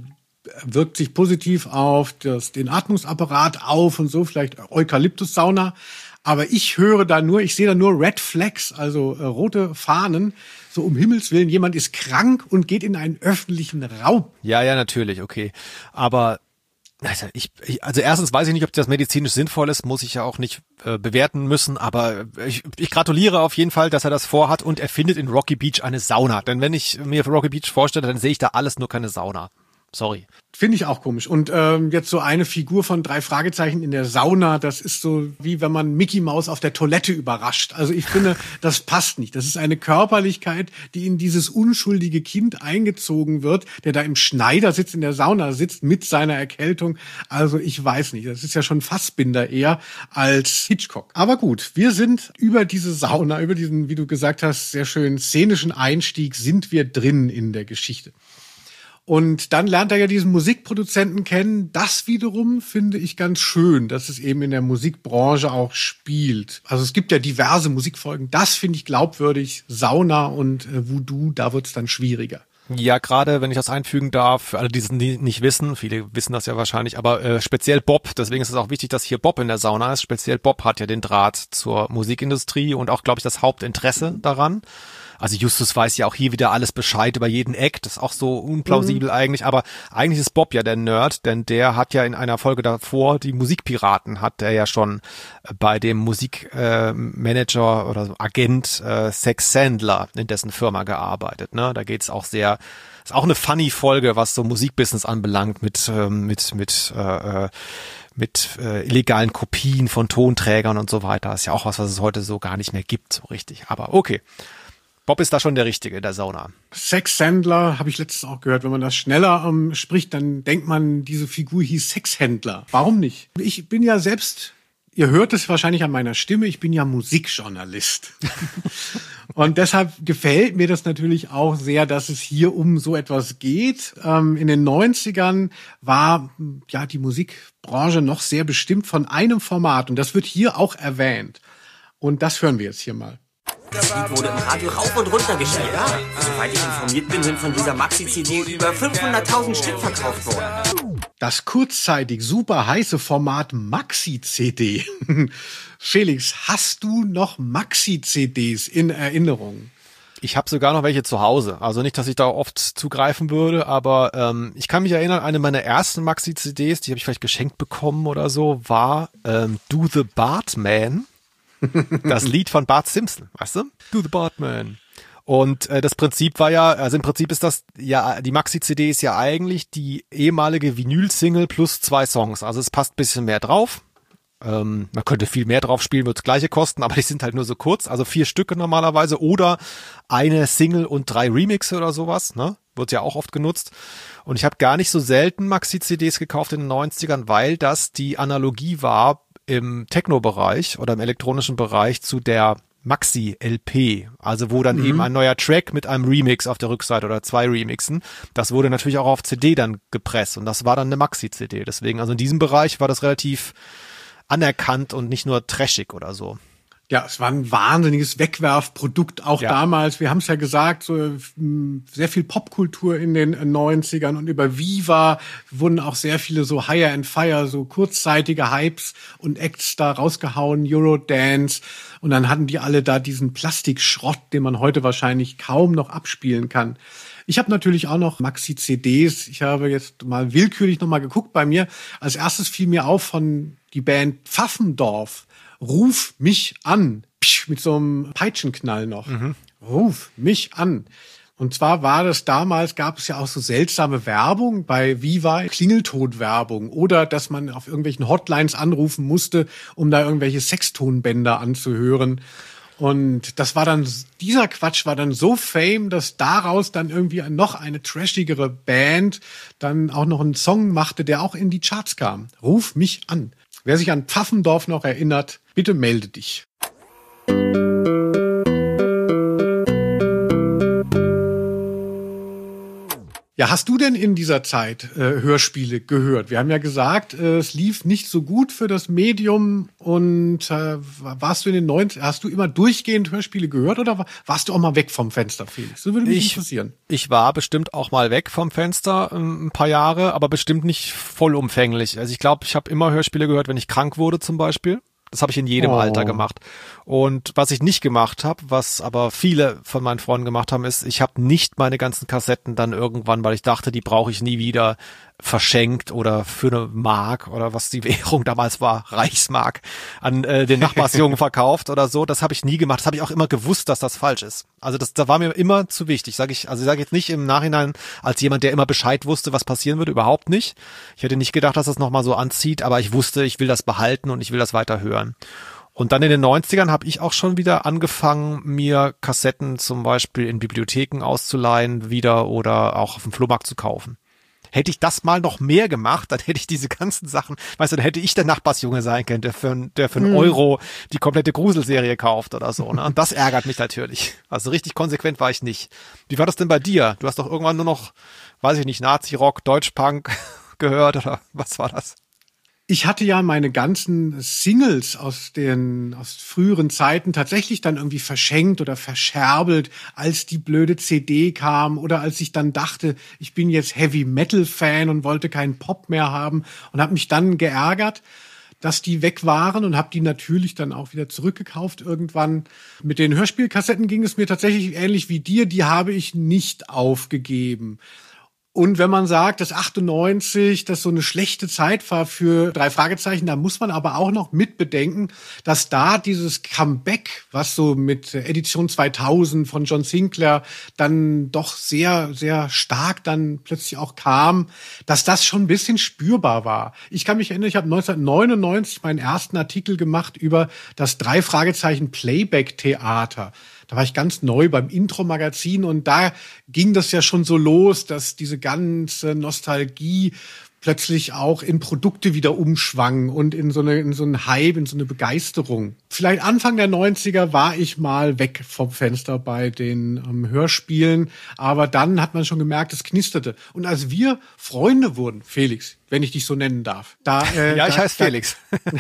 wirkt sich positiv auf das, den Atmungsapparat auf und so, vielleicht Eukalyptus-Sauna. Aber ich höre da nur, ich sehe da nur Red Flags, also äh, rote Fahnen. So um Himmels Willen, jemand ist krank und geht in einen öffentlichen Raum. Ja, ja, natürlich, okay. Aber Also, ich, ich, also erstens weiß ich nicht, ob das medizinisch sinnvoll ist, muss ich ja auch nicht äh, bewerten müssen, aber ich, ich gratuliere auf jeden Fall, dass er das vorhat und er findet in Rocky Beach eine Sauna. Denn wenn ich mir Rocky Beach vorstelle, dann sehe ich da alles, nur keine Sauna. Sorry. Finde ich auch komisch. Und ähm, jetzt so eine Figur von drei Fragezeichen in der Sauna, das ist so wie wenn man Mickey Mouse auf der Toilette überrascht. Also ich finde, das passt nicht. Das ist eine Körperlichkeit, die in dieses unschuldige Kind eingezogen wird, der da im Schneidersitz in der Sauna sitzt mit seiner Erkältung. Also ich weiß nicht. Das ist ja schon Fassbinder eher als Hitchcock. Aber gut, wir sind über diese Sauna, über diesen, wie du gesagt hast, sehr schönen szenischen Einstieg sind wir drin in der Geschichte. Und dann lernt er ja diesen Musikproduzenten kennen. Das wiederum finde ich ganz schön, dass es eben in der Musikbranche auch spielt. Also es gibt ja diverse Musikfolgen. Das finde ich glaubwürdig. Sauna und äh, Voodoo, da wird's dann schwieriger. Ja, gerade wenn ich das einfügen darf, für alle, die es nicht wissen, viele wissen das ja wahrscheinlich, aber äh, speziell Bob, deswegen ist es auch wichtig, dass hier Bob in der Sauna ist. Speziell Bob hat ja den Draht zur Musikindustrie und auch, glaube ich, das Hauptinteresse daran. Also Justus weiß ja auch hier wieder alles Bescheid über jeden Act, das ist auch so unplausibel mhm. eigentlich, aber eigentlich ist Bob ja der Nerd, denn der hat ja in einer Folge davor, die Musikpiraten, hat er ja schon bei dem Musikmanager äh, oder so Agent äh, Sex Sandler in dessen Firma gearbeitet, ne? Da geht's auch sehr, ist auch eine funny Folge, was so Musikbusiness anbelangt, mit ähm, mit mit äh, mit äh, illegalen Kopien von Tonträgern und so weiter. Das ist ja auch was, was es heute so gar nicht mehr gibt, so richtig. Aber okay. Bob ist da schon der Richtige in der Sauna. Sexhändler habe ich letztens auch gehört. Wenn man das schneller ähm, spricht, dann denkt man, diese Figur hieß Sexhändler. Warum nicht? Ich bin ja selbst, ihr hört es wahrscheinlich an meiner Stimme, ich bin ja Musikjournalist. Und deshalb gefällt mir das natürlich auch sehr, dass es hier um so etwas geht. Ähm, in den neunzigern war ja die Musikbranche noch sehr bestimmt von einem Format. Und das wird hier auch erwähnt. Und das hören wir jetzt hier mal. Das Lied wurde im Radio rauf und runter gespielt. Ja, soweit ich informiert bin, sind von dieser Maxi-C D über fünfhunderttausend Stück verkauft worden. Das kurzzeitig super heiße Format Maxi-C D. Felix, hast du noch Maxi-C Ds in Erinnerung? Ich habe sogar noch welche zu Hause. Also nicht, dass ich da oft zugreifen würde, aber ähm, ich kann mich erinnern, eine meiner ersten Maxi-C Ds, die habe ich vielleicht geschenkt bekommen oder so, war ähm, Do the Bartman. Das Lied von Bart Simpson, weißt du? Do the Bartman. Und äh, das Prinzip war ja, also im Prinzip ist das, ja, die Maxi-C D ist ja eigentlich die ehemalige Vinyl-Single plus zwei Songs. Also es passt ein bisschen mehr drauf. Ähm, man könnte viel mehr drauf spielen, wird das gleiche kosten, aber die sind halt nur so kurz. Also vier Stücke normalerweise oder eine Single und drei Remixe oder sowas, ne? Wird ja auch oft genutzt. Und ich habe gar nicht so selten Maxi-C Ds gekauft in den neunzigern, weil das die Analogie war im Techno-Bereich oder im elektronischen Bereich zu der Maxi-L P, also wo dann mhm. eben ein neuer Track mit einem Remix auf der Rückseite oder zwei Remixen, das wurde natürlich auch auf C D dann gepresst und das war dann eine Maxi-C D. Deswegen, also in diesem Bereich war das relativ anerkannt und nicht nur trashig oder so. Ja, es war ein wahnsinniges Wegwerfprodukt auch ja. damals. Wir haben es ja gesagt, so sehr viel Popkultur in den neunzigern und über Viva wurden auch sehr viele so Hire and Fire, so kurzzeitige Hypes und Acts da rausgehauen, Eurodance. Und dann hatten die alle da diesen Plastikschrott, den man heute wahrscheinlich kaum noch abspielen kann. Ich habe natürlich auch noch Maxi-C Ds. Ich habe jetzt mal willkürlich nochmal geguckt bei mir. Als erstes fiel mir auf von die Band Pfaffendorf. Ruf mich an. Psch, mit so einem Peitschenknall noch. Mhm. Ruf mich an. Und zwar war das damals, gab es ja auch so seltsame Werbung bei Viva, Klingeltonwerbung oder dass man auf irgendwelchen Hotlines anrufen musste, um da irgendwelche Sextonbänder anzuhören. Und das war dann, dieser Quatsch war dann so fame, dass daraus dann irgendwie noch eine trashigere Band dann auch noch einen Song machte, der auch in die Charts kam. Ruf mich an. Wer sich an Pfaffendorf noch erinnert, bitte melde dich. Ja, hast du denn in dieser Zeit äh, Hörspiele gehört? Wir haben ja gesagt, äh, es lief nicht so gut für das Medium und äh, warst du in den neunzigern, hast du immer durchgehend Hörspiele gehört oder warst du auch mal weg vom Fenster, Felix? Das würde mich ich, interessieren. Ich war bestimmt auch mal weg vom Fenster ähm, ein paar Jahre, aber bestimmt nicht vollumfänglich. Also ich glaube, ich habe immer Hörspiele gehört, wenn ich krank wurde zum Beispiel. Das habe ich in jedem oh. Alter gemacht. Und was ich nicht gemacht habe, was aber viele von meinen Freunden gemacht haben, ist, ich habe nicht meine ganzen Kassetten dann irgendwann, weil ich dachte, die brauche ich nie wieder, verschenkt oder für eine Mark oder was die Währung damals war, Reichsmark, an äh, den Nachbarsjungen verkauft oder so. Das habe ich nie gemacht. Das habe ich auch immer gewusst, dass das falsch ist. Also das, da war mir immer zu wichtig. Sag ich, also ich sage jetzt nicht im Nachhinein als jemand, der immer Bescheid wusste, was passieren würde, überhaupt nicht. Ich hätte nicht gedacht, dass das nochmal so anzieht, aber ich wusste, ich will das behalten und ich will das weiter hören. Und dann in den neunzigern habe ich auch schon wieder angefangen, mir Kassetten zum Beispiel in Bibliotheken auszuleihen wieder oder auch auf dem Flohmarkt zu kaufen. Hätte ich das mal noch mehr gemacht, dann hätte ich diese ganzen Sachen, weißt du, dann hätte ich der Nachbarsjunge sein können, der für, der für einen Euro die komplette Gruselserie kauft oder so. Ne? Und das ärgert mich natürlich. Also richtig konsequent war ich nicht. Wie war das denn bei dir? Du hast doch irgendwann nur noch, weiß ich nicht, Nazi-Rock, Deutschpunk gehört oder was war das? Ich hatte ja meine ganzen Singles aus den aus früheren Zeiten tatsächlich dann irgendwie verschenkt oder verscherbelt, als die blöde C D kam oder als ich dann dachte, ich bin jetzt Heavy-Metal-Fan und wollte keinen Pop mehr haben und habe mich dann geärgert, dass die weg waren und habe die natürlich dann auch wieder zurückgekauft irgendwann. Mit den Hörspielkassetten ging es mir tatsächlich ähnlich wie dir, die habe ich nicht aufgegeben. Und wenn man sagt, dass achtundneunzig das so eine schlechte Zeit war für drei Fragezeichen, da muss man aber auch noch mitbedenken, dass da dieses Comeback, was so mit Edition zweitausend von John Sinclair dann doch sehr, sehr stark dann plötzlich auch kam, dass das schon ein bisschen spürbar war. Ich kann mich erinnern, ich habe neunzehnhundertneunundneunzig meinen ersten Artikel gemacht über das drei Fragezeichen Playback-Theater. Da war ich ganz neu beim Intro-Magazin und da ging das ja schon so los, dass diese ganze Nostalgie plötzlich auch in Produkte wieder umschwang und in so eine, in so einen Hype, in so eine Begeisterung. Vielleicht Anfang der neunziger war ich mal weg vom Fenster bei den ähm, Hörspielen, aber dann hat man schon gemerkt, es knisterte. Und als wir Freunde wurden, Felix, wenn ich dich so nennen darf, da äh, ja, ich da, heiße Felix.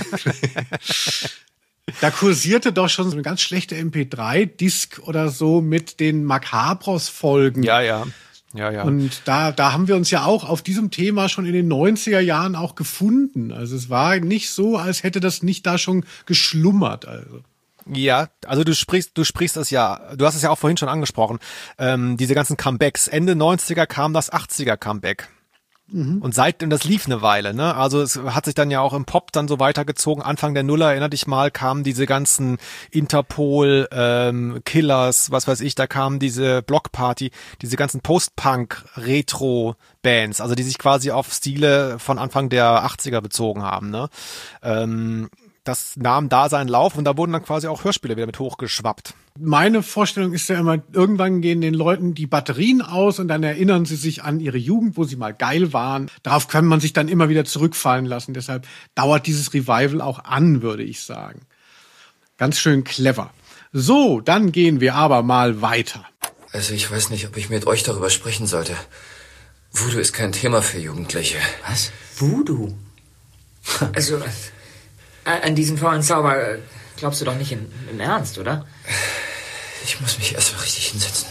Da kursierte doch schon so eine ganz schlechte M P drei Disc oder so mit den Macabros-Folgen. Ja, ja. Ja, ja. Und da, da haben wir uns ja auch auf diesem Thema schon in den neunziger Jahren auch gefunden. Also es war nicht so, als hätte das nicht da schon geschlummert. Also. Ja, also du sprichst, du sprichst es ja, du hast es ja auch vorhin schon angesprochen, ähm, diese ganzen Comebacks. Ende neunziger kam das achtziger Comeback. Mhm. Und seitdem, das lief eine Weile, ne? Also es hat sich dann ja auch im Pop dann so weitergezogen. Anfang der Nuller, erinner dich mal, kamen diese ganzen Interpol, ähm, Killers, was weiß ich, da kamen diese Blockparty, diese ganzen Post-Punk-Retro-Bands, also die sich quasi auf Stile von Anfang der achtziger bezogen haben, ne? Ähm, das nahm da seinen Lauf und da wurden dann quasi auch Hörspiele wieder mit hochgeschwappt. Meine Vorstellung ist ja immer, irgendwann gehen den Leuten die Batterien aus und dann erinnern sie sich an ihre Jugend, wo sie mal geil waren. Darauf kann man sich dann immer wieder zurückfallen lassen. Deshalb dauert dieses Revival auch an, würde ich sagen. Ganz schön clever. So, dann gehen wir aber mal weiter. Also ich weiß nicht, ob ich mit euch darüber sprechen sollte. Voodoo ist kein Thema für Jugendliche. Was? Voodoo? Also, an diesen faulen Zauber glaubst du doch nicht in, im Ernst, oder? Ich muss mich erst mal richtig hinsetzen.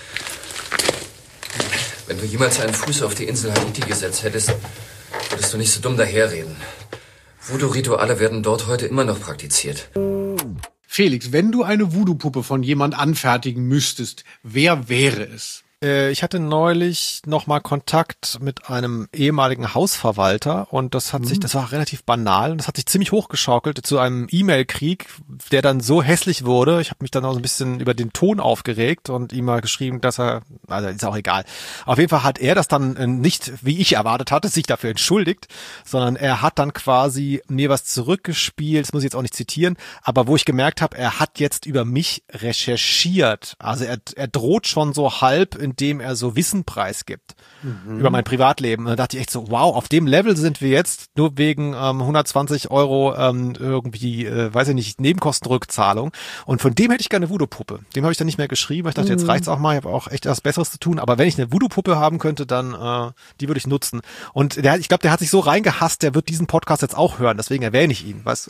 Wenn du jemals einen Fuß auf die Insel Haiti gesetzt hättest, würdest du nicht so dumm daherreden. Voodoo-Rituale werden dort heute immer noch praktiziert. Felix, wenn du eine Voodoo-Puppe von jemand anfertigen müsstest, wer wäre es? Äh, ich hatte neulich nochmal Kontakt mit einem ehemaligen Hausverwalter und das hat mhm. sich, das war relativ banal und das hat sich ziemlich hochgeschaukelt zu einem E-Mail-Krieg, der dann so hässlich wurde. Ich habe mich dann auch so ein bisschen über den Ton aufgeregt und ihm mal geschrieben, dass er, also ist auch egal. Auf jeden Fall hat er das dann nicht, wie ich erwartet hatte, sich dafür entschuldigt, sondern er hat dann quasi mir was zurückgespielt, das muss ich jetzt auch nicht zitieren, aber wo ich gemerkt habe, er hat jetzt über mich recherchiert. Also er, er droht schon so halb, indem er so Wissen preisgibt mhm. über mein Privatleben. Und da dachte ich echt so, wow, auf dem Level sind wir jetzt, nur wegen ähm, hundertzwanzig Euro ähm, irgendwie, äh, weiß ich nicht, Nebenkostenrückzahlung. Und von dem hätte ich gerne eine Voodoo-Puppe. Dem habe ich dann nicht mehr geschrieben, weil ich dachte, mhm. jetzt reicht's auch mal, ich habe auch echt was Besseres zu tun. Aber wenn ich eine Voodoo-Puppe haben könnte, dann äh, die würde ich nutzen. Und der, ich glaube, der hat sich so reingehasst, der wird diesen Podcast jetzt auch hören. Deswegen erwähne ich ihn, was?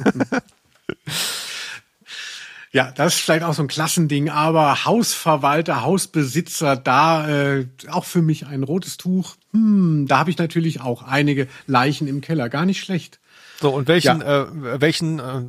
Ja, das ist vielleicht auch so ein Klassending, aber Hausverwalter, Hausbesitzer, da äh, auch für mich ein rotes Tuch. Hm, da habe ich natürlich auch einige Leichen im Keller, gar nicht schlecht. So, und welchen ja. äh, welchen äh,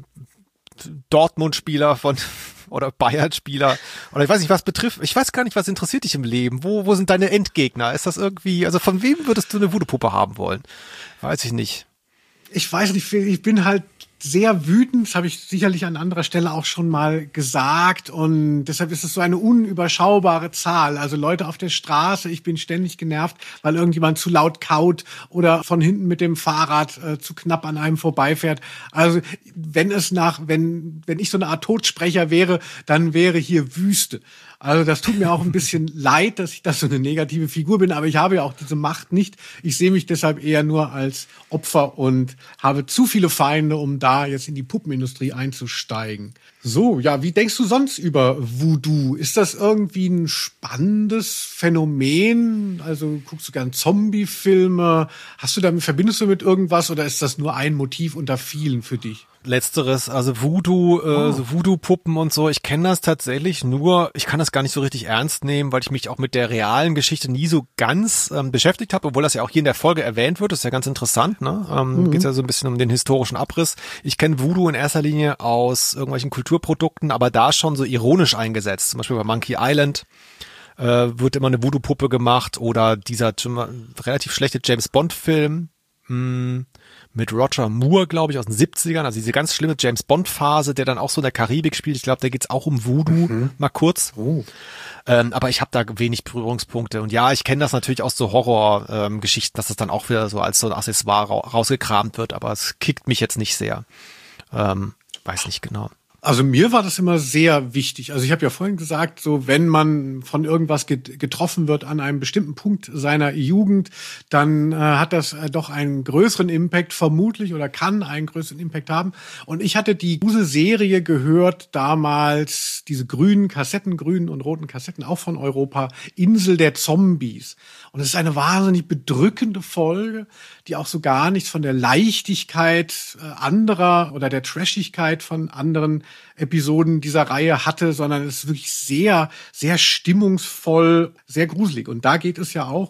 Dortmund-Spieler von oder Bayern-Spieler oder ich weiß nicht, was betrifft, ich weiß gar nicht, was interessiert dich im Leben? Wo wo sind deine Endgegner? Ist das irgendwie, also von wem würdest du eine Voodoo-Puppe haben wollen? Weiß ich nicht. Ich weiß nicht, ich bin halt sehr wütend, das habe ich sicherlich an anderer Stelle auch schon mal gesagt und deshalb ist es so eine unüberschaubare Zahl. Also Leute auf der Straße, ich bin ständig genervt, weil irgendjemand zu laut kaut oder von hinten mit dem Fahrrad äh, zu knapp an einem vorbeifährt. Also wenn es nach, wenn wenn ich so eine Art Todsprecher wäre, dann wäre hier Wüste. Also das tut mir auch ein bisschen leid, dass ich da so eine negative Figur bin, aber ich habe ja auch diese Macht nicht. Ich sehe mich deshalb eher nur als Opfer und habe zu viele Feinde, um da jetzt in die Puppenindustrie einzusteigen. So, ja, wie denkst du sonst über Voodoo? Ist das irgendwie ein spannendes Phänomen? Also guckst du gern Zombie-Filme? Hast du damit, verbindest du mit irgendwas oder ist das nur ein Motiv unter vielen für dich? Letzteres, also Voodoo, äh, oh. so Voodoo-Puppen und so, ich kenne das tatsächlich nur, ich kann das gar nicht so richtig ernst nehmen, weil ich mich auch mit der realen Geschichte nie so ganz ähm, beschäftigt habe, obwohl das ja auch hier in der Folge erwähnt wird, das ist ja ganz interessant, ne? Ähm, mhm. Geht ja so ein bisschen um den historischen Abriss. Ich kenne Voodoo in erster Linie aus irgendwelchen Kulturprodukten, aber da schon so ironisch eingesetzt, zum Beispiel bei Monkey Island äh, wird immer eine Voodoo-Puppe gemacht oder dieser relativ schlechte James-Bond-Film, mh, mit Roger Moore, glaube ich, aus den siebzigern, also diese ganz schlimme James-Bond-Phase, der dann auch so in der Karibik spielt. Ich glaube, da geht's auch um Voodoo, mhm. mal kurz. Oh. Ähm, aber ich habe da wenig Berührungspunkte. Und ja, ich kenne das natürlich aus so Horror-Geschichten, ähm, dass das dann auch wieder so als so ein Accessoire ra- rausgekramt wird, aber es kickt mich jetzt nicht sehr. Ähm, weiß nicht genau. Also mir war das immer sehr wichtig. Also ich habe ja vorhin gesagt, so wenn man von irgendwas get- getroffen wird an einem bestimmten Punkt seiner Jugend, dann äh, hat das äh, doch einen größeren Impact vermutlich oder kann einen größeren Impact haben. Und ich hatte die Grusel-Serie gehört damals, diese grünen Kassetten, grünen und roten Kassetten, auch von Europa, Insel der Zombies. Und es ist eine wahnsinnig bedrückende Folge, die auch so gar nichts von der Leichtigkeit äh, anderer oder der Trashigkeit von anderen Episoden dieser Reihe hatte, sondern es ist wirklich sehr, sehr stimmungsvoll, sehr gruselig. Und da geht es ja auch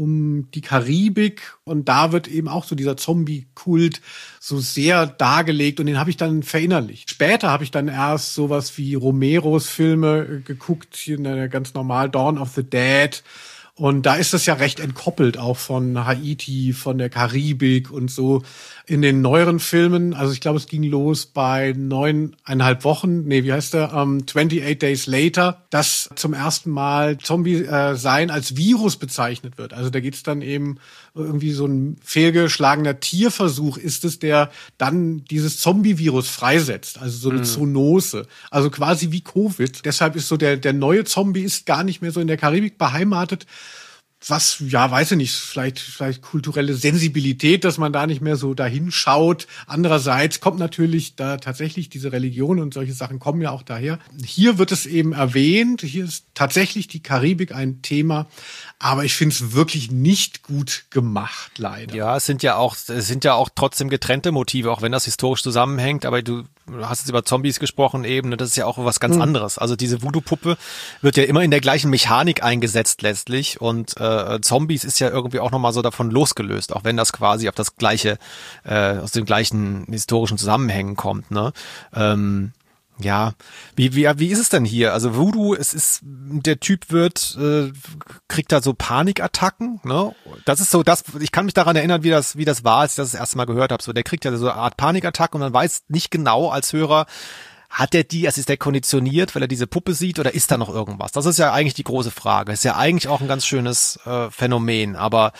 um die Karibik und da wird eben auch so dieser Zombie-Kult so sehr dargelegt und den habe ich dann verinnerlicht. Später habe ich dann erst sowas wie Romeros Filme geguckt, hier ganz normal Dawn of the Dead. Und da ist es ja recht entkoppelt auch von Haiti, von der Karibik und so. In den neueren Filmen, also ich glaube, es ging los bei neuneinhalb Wochen, nee, wie heißt der, um, twenty-eight Days Later, dass zum ersten Mal Zombie-Sein äh, als Virus bezeichnet wird. Also da geht's dann eben irgendwie so ein fehlgeschlagener Tierversuch ist es, der dann dieses Zombie-Virus freisetzt, also so eine mhm. Zoonose, also quasi wie Covid. Deshalb ist so der, der neue Zombie ist gar nicht mehr so in der Karibik beheimatet, was, ja, weiß ich nicht, vielleicht, vielleicht kulturelle Sensibilität, dass man da nicht mehr so dahin schaut. Andererseits kommt natürlich da tatsächlich diese Religion und solche Sachen kommen ja auch daher. Hier wird es eben erwähnt, hier ist tatsächlich die Karibik ein Thema, aber ich finde es wirklich nicht gut gemacht, leider. Ja, es sind ja auch, es sind ja auch trotzdem getrennte Motive, auch wenn das historisch zusammenhängt, aber du hast jetzt über Zombies gesprochen eben, das ist ja auch was ganz mhm. anderes. Also diese Voodoo-Puppe wird ja immer in der gleichen Mechanik eingesetzt letztlich und äh, Zombies ist ja irgendwie auch nochmal so davon losgelöst, auch wenn das quasi auf das gleiche, äh, aus den gleichen historischen Zusammenhängen kommt, ne? Ähm, Ja, wie, wie, wie ist es denn hier? Also Voodoo, es ist, der Typ wird, äh, kriegt da so Panikattacken, ne? Das ist so das, ich kann mich daran erinnern, wie das, wie das war, als ich das das erste Mal gehört habe. So, der kriegt ja so eine Art Panikattacken und man weiß nicht genau als Hörer, hat er die, also ist der konditioniert, weil er diese Puppe sieht, oder ist da noch irgendwas? Das ist ja eigentlich die große Frage. Ist ja eigentlich auch ein ganz schönes äh, Phänomen, aber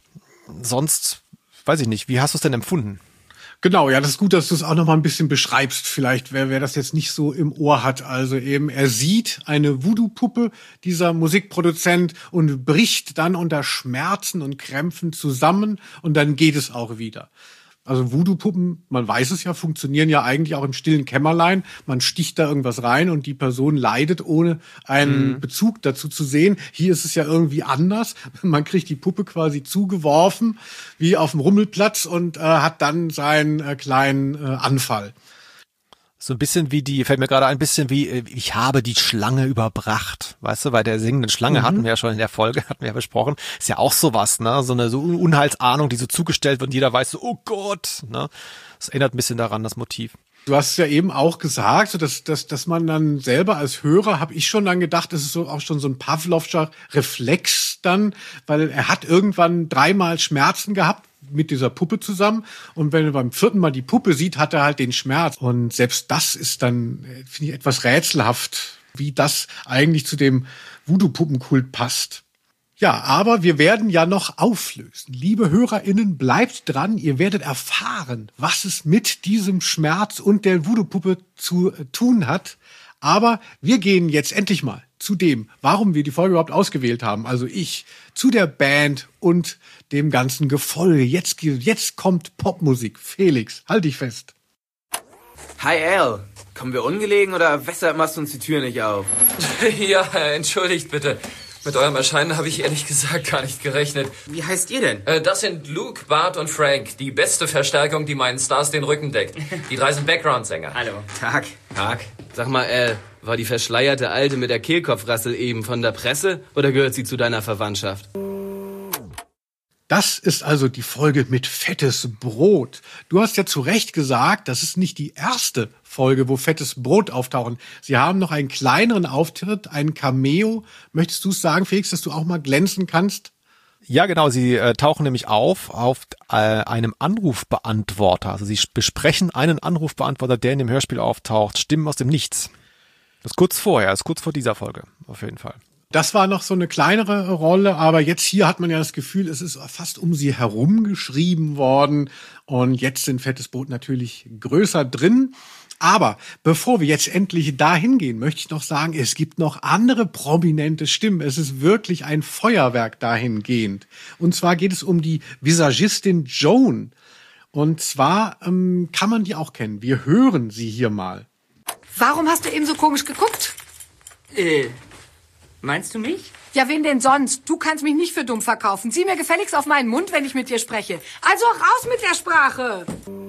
sonst, weiß ich nicht, wie hast du es denn empfunden? Genau, ja, das ist gut, dass du es auch noch mal ein bisschen beschreibst, vielleicht, wer, wer das jetzt nicht so im Ohr hat. Also eben, er sieht eine Voodoo-Puppe, dieser Musikproduzent, und bricht dann unter Schmerzen und Krämpfen zusammen und dann geht es auch wieder. Also Voodoo-Puppen, man weiß es ja, funktionieren ja eigentlich auch im stillen Kämmerlein. Man sticht da irgendwas rein und die Person leidet, ohne einen mhm. Bezug dazu zu sehen. Hier ist es ja irgendwie anders. Man kriegt die Puppe quasi zugeworfen, wie auf dem Rummelplatz, und äh, hat dann seinen äh, kleinen äh, Anfall. So ein bisschen wie die, fällt mir gerade ein bisschen wie, ich habe die Schlange überbracht. Weißt du, bei der singenden Schlange mhm. hatten wir ja schon in der Folge, hatten wir ja besprochen. Ist ja auch sowas, ne? So eine so Unheilsahnung, die so zugestellt wird und jeder weiß so, oh Gott, ne? Das erinnert ein bisschen daran, das Motiv. Du hast es ja eben auch gesagt, so dass, dass, dass man dann selber als Hörer, habe ich schon dann gedacht, das ist so auch schon so ein Pavlovscher Reflex dann, weil er hat irgendwann dreimal Schmerzen gehabt mit dieser Puppe zusammen, und wenn er beim vierten Mal die Puppe sieht, hat er halt den Schmerz, und selbst das ist dann, finde ich, etwas rätselhaft, wie das eigentlich zu dem Voodoo-Puppenkult passt. Ja, aber wir werden ja noch auflösen. Liebe HörerInnen, bleibt dran. Ihr werdet erfahren, was es mit diesem Schmerz und der Voodoo-Puppe zu tun hat. Aber wir gehen jetzt endlich mal zu dem, warum wir die Folge überhaupt ausgewählt haben. Also ich, zu der Band und dem ganzen Gefolge. Jetzt, jetzt kommt Popmusik. Felix, halt dich fest. Hi Al, kommen wir ungelegen oder weshalb machst du uns die Tür nicht auf? Ja, entschuldigt bitte. Mit eurem Erscheinen habe ich ehrlich gesagt gar nicht gerechnet. Wie heißt ihr denn? Äh, das sind Luke, Bart und Frank. Die beste Verstärkung, die meinen Stars den Rücken deckt. Die drei sind Background-Sänger. Hallo. Tag. Tag. Sag mal, Al, war die verschleierte Alte mit der Kehlkopfrassel eben von der Presse oder gehört sie zu deiner Verwandtschaft? Das ist also die Folge mit fettes Brot. Du hast ja zu Recht gesagt, das ist nicht die erste Folge, wo fettes Brot auftauchen. Sie haben noch einen kleineren Auftritt, einen Cameo. Möchtest du es sagen, Felix, dass du auch mal glänzen kannst? Ja, genau. Sie äh, tauchen nämlich auf auf äh, einem Anrufbeantworter. Also sie besprechen einen Anrufbeantworter, der in dem Hörspiel auftaucht. Stimmen aus dem Nichts. Das ist kurz vorher, das ist kurz vor dieser Folge, auf jeden Fall. Das war noch so eine kleinere Rolle, aber jetzt hier hat man ja das Gefühl, es ist fast um sie herum geschrieben worden, und jetzt sind fettes Brot natürlich größer drin. Aber bevor wir jetzt endlich dahin gehen, möchte ich noch sagen, es gibt noch andere prominente Stimmen. Es ist wirklich ein Feuerwerk dahingehend. Und zwar geht es um die Visagistin Joan. Und zwar ähm, kann man die auch kennen. Wir hören sie hier mal. Warum hast du eben so komisch geguckt? Äh... Meinst du mich? Ja, wen denn sonst? Du kannst mich nicht für dumm verkaufen. Sieh mir gefälligst auf meinen Mund, wenn ich mit dir spreche. Also raus mit der Sprache!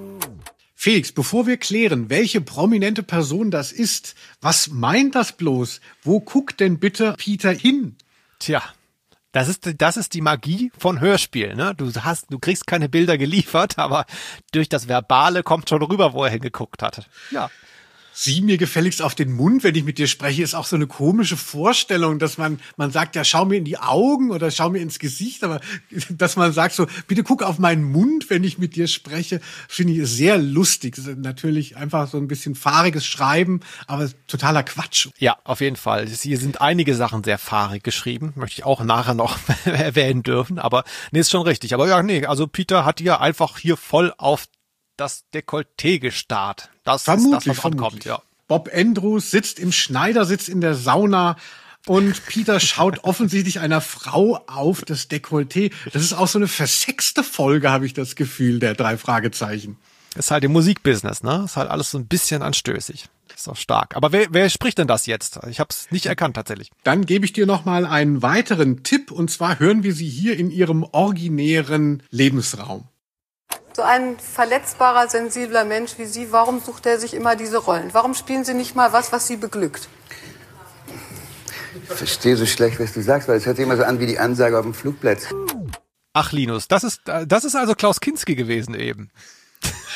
Felix, bevor wir klären, welche prominente Person das ist, was meint das bloß? Wo guckt denn bitte Peter hin? Tja, das ist, das ist die Magie von Hörspiel, ne? Du hast, du kriegst keine Bilder geliefert, aber durch das Verbale kommt schon rüber, wo er hingeguckt hat. Ja. Sieh mir gefälligst auf den Mund, wenn ich mit dir spreche, ist auch so eine komische Vorstellung, dass man, man sagt, ja, schau mir in die Augen oder schau mir ins Gesicht, aber dass man sagt so, bitte guck auf meinen Mund, wenn ich mit dir spreche, finde ich sehr lustig. Das ist natürlich einfach so ein bisschen fahriges Schreiben, aber totaler Quatsch. Ja, auf jeden Fall. Hier sind einige Sachen sehr fahrig geschrieben, möchte ich auch nachher noch erwähnen dürfen, aber nee, ist schon richtig. Aber ja, nee, also Peter hat hier einfach hier voll auf das Dekolleté gestarrt. Das vermutlich, ist das, was ankommt, ja. Bob Andrews sitzt im Schneidersitz in der Sauna und Peter schaut offensichtlich einer Frau auf das Dekolleté. Das ist auch so eine versexte Folge, habe ich das Gefühl, der drei Fragezeichen. Ist halt im Musikbusiness, ne? Ist halt alles so ein bisschen anstößig. Ist auch stark. Aber wer, wer spricht denn das jetzt? Ich habe es nicht erkannt tatsächlich. Dann gebe ich dir noch mal einen weiteren Tipp, und zwar hören wir sie hier in ihrem originären Lebensraum. So ein verletzbarer, sensibler Mensch wie Sie, warum sucht er sich immer diese Rollen? Warum spielen Sie nicht mal was, was Sie beglückt? Ich verstehe so schlecht, was du sagst, weil es hört sich immer so an wie die Ansage auf dem Flugplatz. Ach, Linus, das ist, das ist also Klaus Kinski gewesen eben.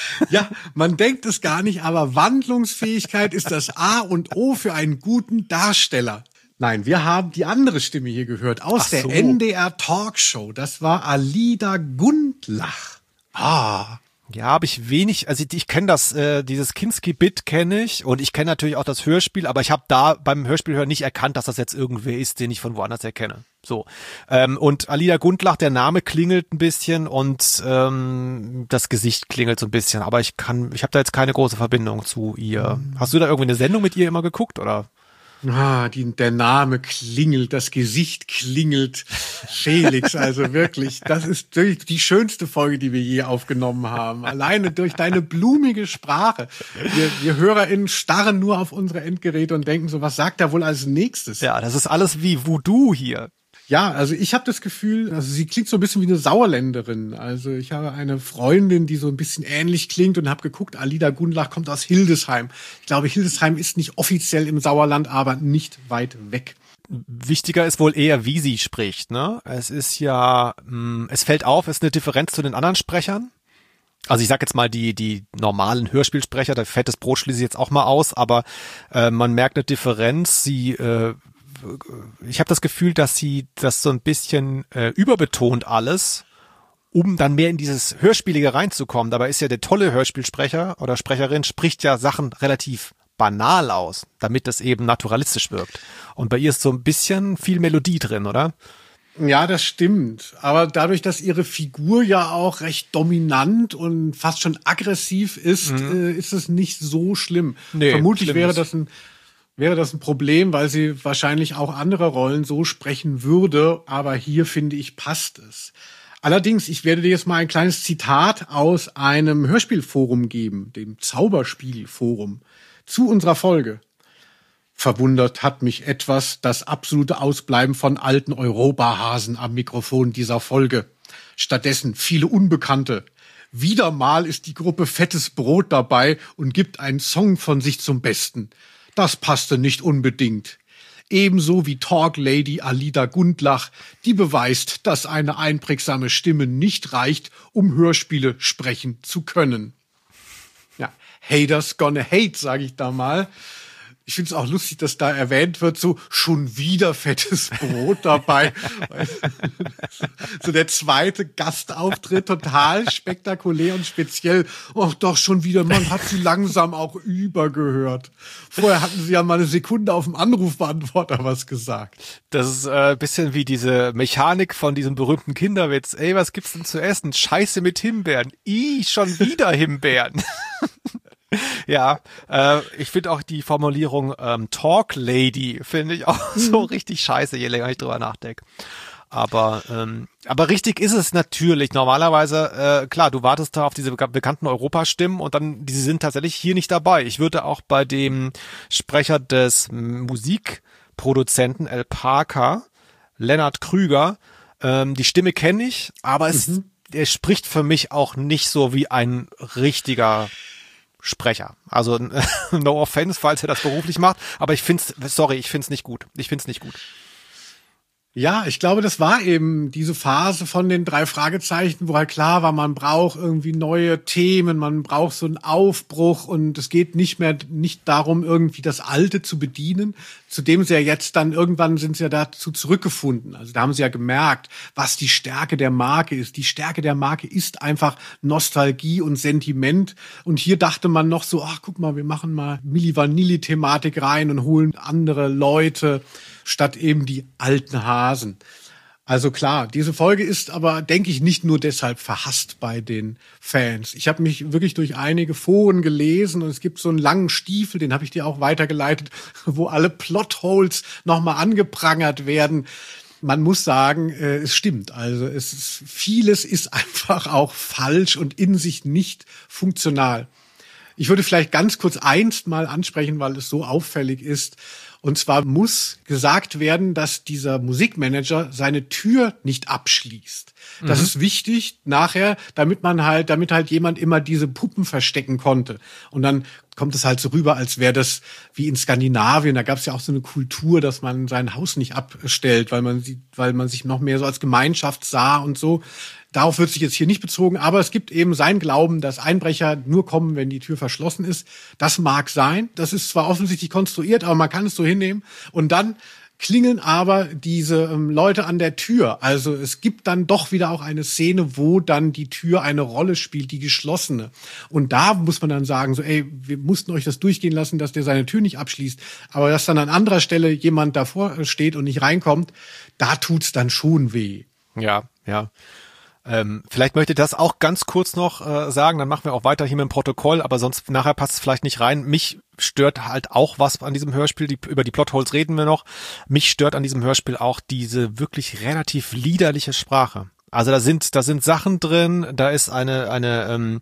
Ja, man denkt es gar nicht, aber Wandlungsfähigkeit ist das A und O für einen guten Darsteller. Nein, wir haben die andere Stimme hier gehört aus Ach der so. N D R Talkshow. Das war Alida Gundlach. Ah. Ja, habe ich wenig, also ich, ich kenne das, äh, dieses Kinski-Bit kenne ich und ich kenne natürlich auch das Hörspiel, aber ich habe da beim Hörspielhören nicht erkannt, dass das jetzt irgendwer ist, den ich von woanders erkenne. So. Ähm, und Alida Gundlach, der Name klingelt ein bisschen und ähm, das Gesicht klingelt so ein bisschen, aber ich kann, ich habe da jetzt keine große Verbindung zu ihr. Hast du da irgendwie eine Sendung mit ihr immer geguckt, oder? Ah, die, der Name klingelt, das Gesicht klingelt. Felix, also wirklich, das ist wirklich die schönste Folge, die wir je aufgenommen haben. Alleine durch deine blumige Sprache. Wir, wir HörerInnen starren nur auf unsere Endgeräte und denken so, was sagt er wohl als nächstes? Ja, das ist alles wie Voodoo hier. Ja, also ich habe das Gefühl, also sie klingt so ein bisschen wie eine Sauerländerin. Also ich habe eine Freundin, die so ein bisschen ähnlich klingt und habe geguckt, Alida Gundlach kommt aus Hildesheim. Ich glaube, Hildesheim ist nicht offiziell im Sauerland, aber nicht weit weg. Wichtiger ist wohl eher, wie sie spricht, ne? Es ist ja, mh, es fällt auf, es ist eine Differenz zu den anderen Sprechern. Also ich sag jetzt mal die die normalen Hörspielsprecher, da fettes Brot schließe ich jetzt auch mal aus, aber äh, man merkt eine Differenz. Sie äh, ich habe das Gefühl, dass sie das so ein bisschen äh, überbetont alles, um dann mehr in dieses Hörspielige reinzukommen. Dabei ist ja der tolle Hörspielsprecher oder Sprecherin spricht ja Sachen relativ banal aus, damit das eben naturalistisch wirkt. Und bei ihr ist so ein bisschen viel Melodie drin, oder? Ja, das stimmt. Aber dadurch, dass ihre Figur ja auch recht dominant und fast schon aggressiv ist, mhm. äh, ist es nicht so schlimm. Nee, Vermutlich wäre das ein wäre das ein Problem, weil sie wahrscheinlich auch andere Rollen so sprechen würde. Aber hier, finde ich, passt es. Allerdings, ich werde dir jetzt mal ein kleines Zitat aus einem Hörspielforum geben, dem Zauberspielforum, zu unserer Folge. Verwundert hat mich etwas das absolute Ausbleiben von alten Europahasen am Mikrofon dieser Folge. Stattdessen viele Unbekannte. Wieder mal ist die Gruppe Fettes Brot dabei und gibt einen Song von sich zum Besten. Das passte nicht unbedingt. Ebenso wie Talk Lady Alida Gundlach, die beweist, dass eine einprägsame Stimme nicht reicht, um Hörspiele sprechen zu können. Ja, Haters gonna hate, sage ich da mal. Ich finde es auch lustig, dass da erwähnt wird, so schon wieder fettes Brot dabei. So der zweite Gastauftritt, total spektakulär und speziell. Och, doch schon wieder, man hat sie langsam auch übergehört. Vorher hatten sie ja mal eine Sekunde auf dem Anrufbeantworter was gesagt. Das ist ein äh, bisschen wie diese Mechanik von diesem berühmten Kinderwitz. Ey, was gibt's denn zu essen? Scheiße mit Himbeeren. Ih, schon wieder Himbeeren. Ja, äh, ich finde auch die Formulierung ähm, Talk Lady finde ich auch mhm. so richtig scheiße, je länger ich drüber nachdenke. Aber ähm, aber richtig ist es natürlich. Normalerweise, äh, klar, du wartest da auf diese bekannten Europastimmen und dann, die sind tatsächlich hier nicht dabei. Ich würde auch bei dem Sprecher des Musikproduzenten El Parker, Lennart Krüger, ähm, die Stimme kenne ich, aber es, mhm. er spricht für mich auch nicht so wie ein richtiger Sprecher. Also no offense, falls er das beruflich macht, aber ich find's, sorry, ich find's nicht gut. Ich find's nicht gut. Ja, ich glaube, das war eben diese Phase von den drei Fragezeichen, wo halt klar war, man braucht irgendwie neue Themen, man braucht so einen Aufbruch und es geht nicht mehr, nicht darum, irgendwie das Alte zu bedienen, zu dem sie ja jetzt dann, irgendwann sind sie ja dazu zurückgefunden. Also da haben sie ja gemerkt, was die Stärke der Marke ist. Die Stärke der Marke ist einfach Nostalgie und Sentiment. Und hier dachte man noch so, ach, guck mal, wir machen mal Milli Vanilli-Thematik rein und holen andere Leute statt eben die alten Hasen. Also klar, diese Folge ist aber, denke ich, nicht nur deshalb verhasst bei den Fans. Ich habe mich wirklich durch einige Foren gelesen und es gibt so einen langen Stiefel, den habe ich dir auch weitergeleitet, wo alle Plotholes nochmal angeprangert werden. Man muss sagen, äh, es stimmt. Also es ist, vieles ist einfach auch falsch und in sich nicht funktional. Ich würde vielleicht ganz kurz eins mal ansprechen, weil es so auffällig ist. Und zwar muss gesagt werden, dass dieser Musikmanager seine Tür nicht abschließt. Das mhm. ist wichtig nachher, damit man halt, damit halt jemand immer diese Puppen verstecken konnte. Und dann kommt es halt so rüber, als wäre das wie in Skandinavien. Da gab es ja auch so eine Kultur, dass man sein Haus nicht abstellt, weil man sie, weil man sich noch mehr so als Gemeinschaft sah und so. Darauf wird sich jetzt hier nicht bezogen, aber es gibt eben sein Glauben, dass Einbrecher nur kommen, wenn die Tür verschlossen ist. Das mag sein. Das ist zwar offensichtlich konstruiert, aber man kann es so hinnehmen. Und dann klingeln aber diese ähm, Leute an der Tür. Also es gibt dann doch wieder auch eine Szene, wo dann die Tür eine Rolle spielt, die geschlossene. Und da muss man dann sagen, so, ey, wir mussten euch das durchgehen lassen, dass der seine Tür nicht abschließt. Aber dass dann an anderer Stelle jemand davor steht und nicht reinkommt, da tut's dann schon weh. Ja, ja. Ähm, vielleicht möchte ich das auch ganz kurz noch äh, sagen, dann machen wir auch weiter hier mit dem Protokoll, aber sonst nachher passt es vielleicht nicht rein. Mich stört halt auch was an diesem Hörspiel, die, über die Plotholes reden wir noch. Mich stört an diesem Hörspiel auch diese wirklich relativ liederliche Sprache. Also da sind da sind Sachen drin, da ist eine eine ähm,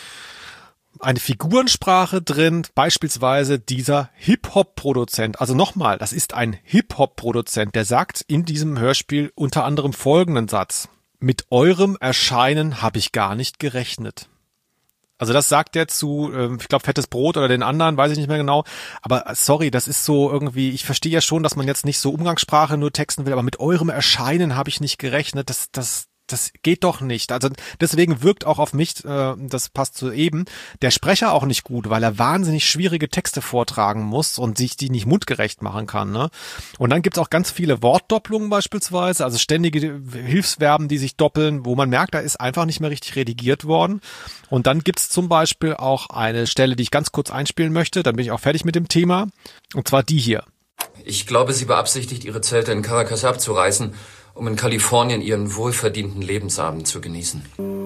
eine Figurensprache drin, beispielsweise dieser Hip-Hop-Produzent. Also nochmal, das ist ein Hip-Hop-Produzent, der sagt in diesem Hörspiel unter anderem folgenden Satz: Mit eurem Erscheinen habe ich gar nicht gerechnet. Also das sagt er zu, ich glaube, Fettes Brot oder den anderen, weiß ich nicht mehr genau. Aber sorry, das ist so irgendwie, ich verstehe ja schon, dass man jetzt nicht so Umgangssprache nur texten will, aber mit eurem Erscheinen habe ich nicht gerechnet. Das, das, das geht doch nicht. Also deswegen wirkt auch auf mich, äh, das passt zu eben, der Sprecher auch nicht gut, weil er wahnsinnig schwierige Texte vortragen muss und sich die nicht mundgerecht machen kann. Ne? Und dann gibt's auch ganz viele Wortdoppelungen beispielsweise, also ständige Hilfsverben, die sich doppeln, wo man merkt, da ist einfach nicht mehr richtig redigiert worden. Und dann gibt's zum Beispiel auch eine Stelle, die ich ganz kurz einspielen möchte, dann bin ich auch fertig mit dem Thema, und zwar die hier. Ich glaube, sie beabsichtigt, ihre Zelte in Caracas abzureißen, um in Kalifornien ihren wohlverdienten Lebensabend zu genießen.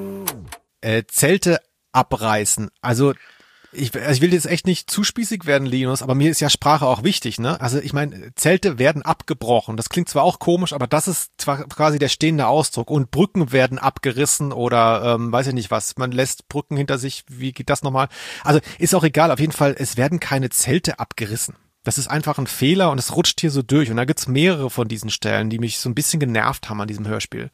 Äh, Zelte abreißen. Also ich, ich will jetzt echt nicht zu spießig werden, Linus, aber mir ist ja Sprache auch wichtig, ne? Also ich meine, Zelte werden abgebrochen. Das klingt zwar auch komisch, aber das ist zwar quasi der stehende Ausdruck. Und Brücken werden abgerissen oder ähm, weiß ich nicht was. Man lässt Brücken hinter sich. Wie geht das nochmal? Also ist auch egal. Auf jeden Fall, es werden keine Zelte abgerissen. Das ist einfach ein Fehler und es rutscht hier so durch. Und da gibt's mehrere von diesen Stellen, die mich so ein bisschen genervt haben an diesem Hörspiel.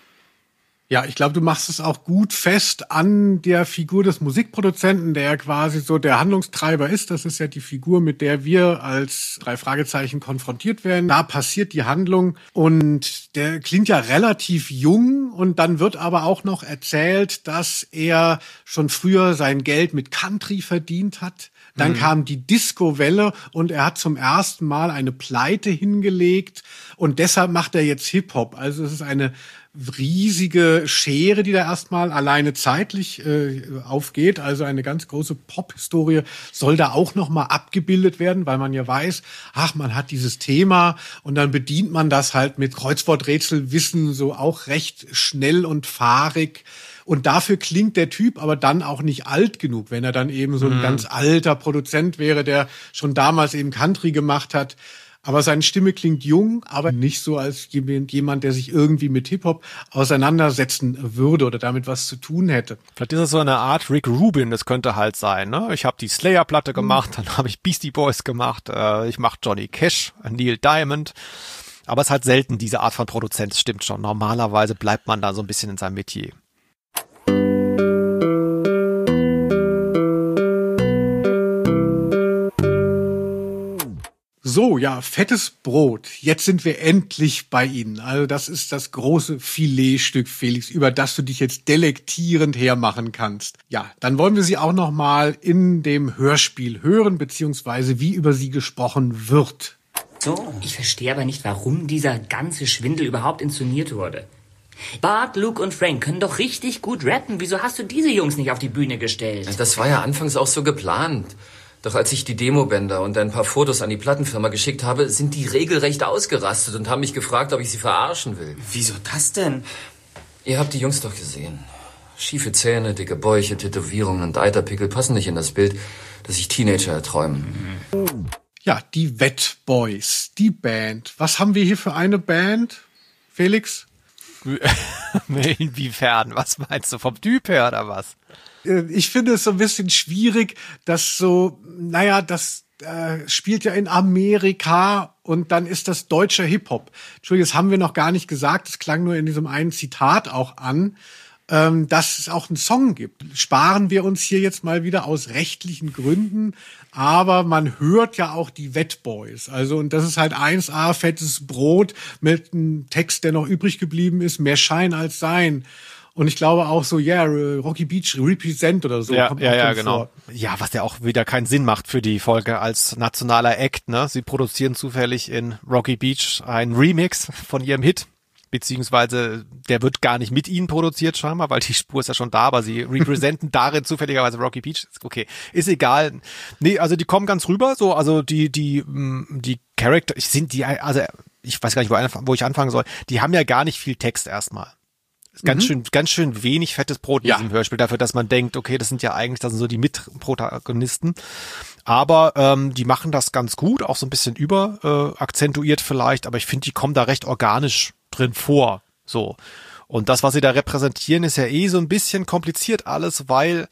Ja, ich glaube, du machst es auch gut fest an der Figur des Musikproduzenten, der ja quasi so der Handlungstreiber ist. Das ist ja die Figur, mit der wir als drei Fragezeichen konfrontiert werden. Da passiert die Handlung und der klingt ja relativ jung und dann wird aber auch noch erzählt, dass er schon früher sein Geld mit Country verdient hat. Dann mhm. kam die Disco-Welle und er hat zum ersten Mal eine Pleite hingelegt und deshalb macht er jetzt Hip-Hop. Also es ist eine riesige Schere, die da erstmal alleine zeitlich äh, aufgeht. Also eine ganz große Pop-Historie soll da auch nochmal abgebildet werden, weil man ja weiß, ach, man hat dieses Thema und dann bedient man das halt mit Kreuzworträtselwissen so auch recht schnell und fahrig. Und dafür klingt der Typ aber dann auch nicht alt genug, wenn er dann eben so ein mhm. ganz alter Produzent wäre, der schon damals eben Country gemacht hat. Aber seine Stimme klingt jung, aber nicht so als jemand, der sich irgendwie mit Hip-Hop auseinandersetzen würde oder damit was zu tun hätte. Vielleicht ist das so eine Art Rick Rubin, das könnte halt sein. Ne? Ich habe die Slayer-Platte gemacht, mhm. dann habe ich Beastie Boys gemacht, äh, ich mache Johnny Cash, Neil Diamond. Aber es ist halt selten diese Art von Produzent, das stimmt schon. Normalerweise bleibt man da so ein bisschen in seinem Metier. So, ja, fettes Brot. Jetzt sind wir endlich bei Ihnen. Also das ist das große Filetstück, Felix, über das du dich jetzt delektierend hermachen kannst. Ja, dann wollen wir Sie auch noch mal in dem Hörspiel hören, beziehungsweise wie über sie gesprochen wird. So, ich verstehe aber nicht, warum dieser ganze Schwindel überhaupt inszeniert wurde. Bart, Luke und Frank können doch richtig gut rappen. Wieso hast du diese Jungs nicht auf die Bühne gestellt? Das war ja anfangs auch so geplant. Doch als ich die Demobänder und ein paar Fotos an die Plattenfirma geschickt habe, sind die regelrecht ausgerastet und haben mich gefragt, ob ich sie verarschen will. Wieso das denn? Ihr habt die Jungs doch gesehen. Schiefe Zähne, dicke Bäuche, Tätowierungen und Eiterpickel passen nicht in das Bild, das sich Teenager erträumen. Ja, die Wet Boys, die Band. Was haben wir hier für eine Band, Felix? Inwiefern? Was meinst du, vom Typ her oder was? Ich finde es so ein bisschen schwierig, dass so, naja, das äh, spielt ja in Amerika und dann ist das deutscher Hip-Hop. Entschuldigung, das haben wir noch gar nicht gesagt, das klang nur in diesem einen Zitat auch an. ähm, dass es auch einen Song gibt. Sparen wir uns hier jetzt mal wieder aus rechtlichen Gründen, aber man hört ja auch die Wet Boys. Also, und das ist halt eins A fettes Brot mit einem Text, der noch übrig geblieben ist, mehr Schein als Sein. Und ich glaube auch so, ja, yeah, Rocky Beach Represent oder so. Ja, kommt ja, auch ja, drin genau. vor. Ja, was ja auch wieder keinen Sinn macht für die Folge als nationaler Act, ne? Sie produzieren zufällig in Rocky Beach einen Remix von ihrem Hit, beziehungsweise der wird gar nicht mit ihnen produziert scheinbar, weil die Spur ist ja schon da, aber sie representen darin zufälligerweise Rocky Beach. Okay, ist egal. Nee, also die kommen ganz rüber, so, also die, die, die Charakter, ich sind die, also ich weiß gar nicht, wo, wo ich anfangen soll, die haben ja gar nicht viel Text erstmal. Ist ganz mhm. schön, ganz schön wenig fettes Brot in ja. diesem Hörspiel dafür, dass man denkt, okay, das sind ja eigentlich, das sind so die Mitprotagonisten. Aber ähm, die machen das ganz gut, auch so ein bisschen über äh, akzentuiert vielleicht, aber ich finde, die kommen da recht organisch drin vor. So. Und das, was sie da repräsentieren, ist ja eh so ein bisschen kompliziert alles, weil,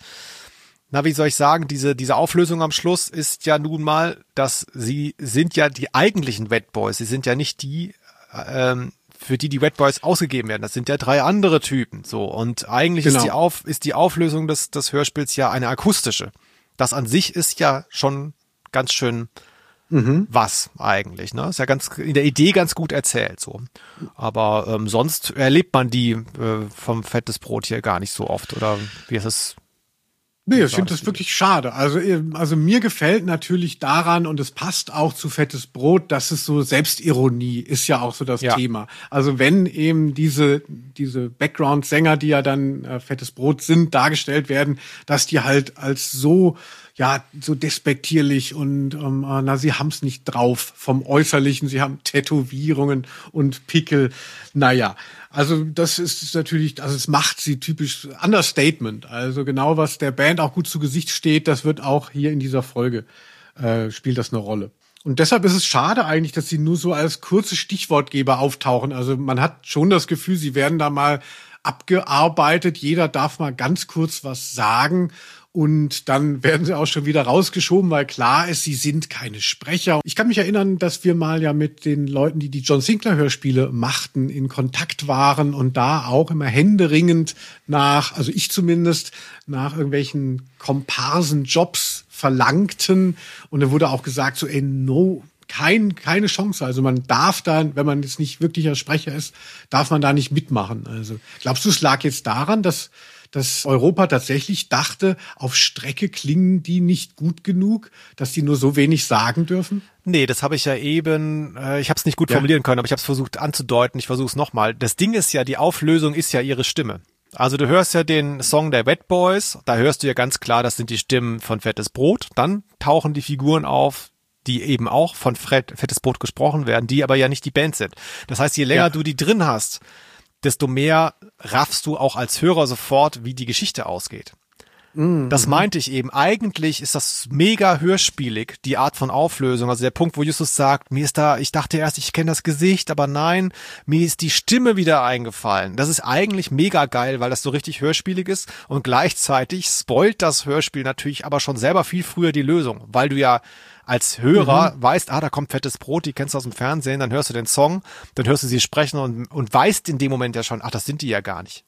na, wie soll ich sagen, diese, diese Auflösung am Schluss ist ja nun mal, dass sie sind ja die eigentlichen Wet Boys. Sie sind ja nicht die, ähm, für die die Wet Boys ausgegeben werden. Das sind ja drei andere Typen, so. Und eigentlich genau. ist die Auf, ist die Auflösung des, des Hörspiels ja eine akustische. Das an sich ist ja schon ganz schön mhm. was eigentlich, ne? Ist ja ganz, in der Idee ganz gut erzählt, so. Aber, ähm, sonst erlebt man die, äh, vom Fettes Brot hier gar nicht so oft, oder wie ist es? Nee, ich finde das wirklich schade. Also, also mir gefällt natürlich daran, und es passt auch zu Fettes Brot, dass es so Selbstironie ist ja auch so das ja. Thema. Also wenn eben diese diese Background-Sänger, die ja dann äh, Fettes Brot sind, dargestellt werden, dass die halt als so ja so despektierlich und ähm, na, sie haben's nicht drauf vom Äußerlichen, sie haben Tätowierungen und Pickel. Naja, also das ist natürlich, also es macht sie typisch Understatement. Also genau, was der Band auch gut zu Gesicht steht, das wird auch hier in dieser Folge, äh, spielt das eine Rolle. Und deshalb ist es schade eigentlich, dass sie nur so als kurze Stichwortgeber auftauchen. Also man hat schon das Gefühl, sie werden da mal abgearbeitet. Jeder darf mal ganz kurz was sagen. Und dann werden sie auch schon wieder rausgeschoben, weil klar ist, sie sind keine Sprecher. Ich kann mich erinnern, dass wir mal ja mit den Leuten, die die John Sinclair Hörspiele machten, in Kontakt waren und da auch immer händeringend nach, also ich zumindest, nach irgendwelchen Komparsenjobs verlangten. Und da wurde auch gesagt, so, ey, no, kein, keine Chance. Also man darf da, wenn man jetzt nicht wirklicher Sprecher ist, darf man da nicht mitmachen. Also glaubst du, es lag jetzt daran, dass dass Europa tatsächlich dachte, auf Strecke klingen die nicht gut genug, dass die nur so wenig sagen dürfen? Nee, das habe ich ja eben, äh, ich habe es nicht gut ja. formulieren können, aber ich habe es versucht anzudeuten, ich versuche es nochmal. Das Ding ist ja, die Auflösung ist ja ihre Stimme. Also du hörst ja den Song der Wet Boys, da hörst du ja ganz klar, das sind die Stimmen von Fettes Brot. Dann tauchen die Figuren auf, die eben auch von Fred, Fettes Brot gesprochen werden, die aber ja nicht die Band sind. Das heißt, je länger ja. du die drin hast, desto mehr raffst du auch als Hörer sofort, wie die Geschichte ausgeht. Mhm. Das meinte ich eben. Eigentlich ist das mega hörspielig, die Art von Auflösung. Also der Punkt, wo Justus sagt, mir ist da, ich dachte erst, ich kenne das Gesicht, aber nein, mir ist die Stimme wieder eingefallen. Das ist eigentlich mega geil, weil das so richtig hörspielig ist und gleichzeitig spoilt das Hörspiel natürlich aber schon selber viel früher die Lösung, weil du ja als Hörer mhm. weißt, ah, da kommt Fettes Brot, die kennst du aus dem Fernsehen, dann hörst du den Song, dann hörst du sie sprechen und, und weißt in dem Moment ja schon, ach, das sind die ja gar nicht.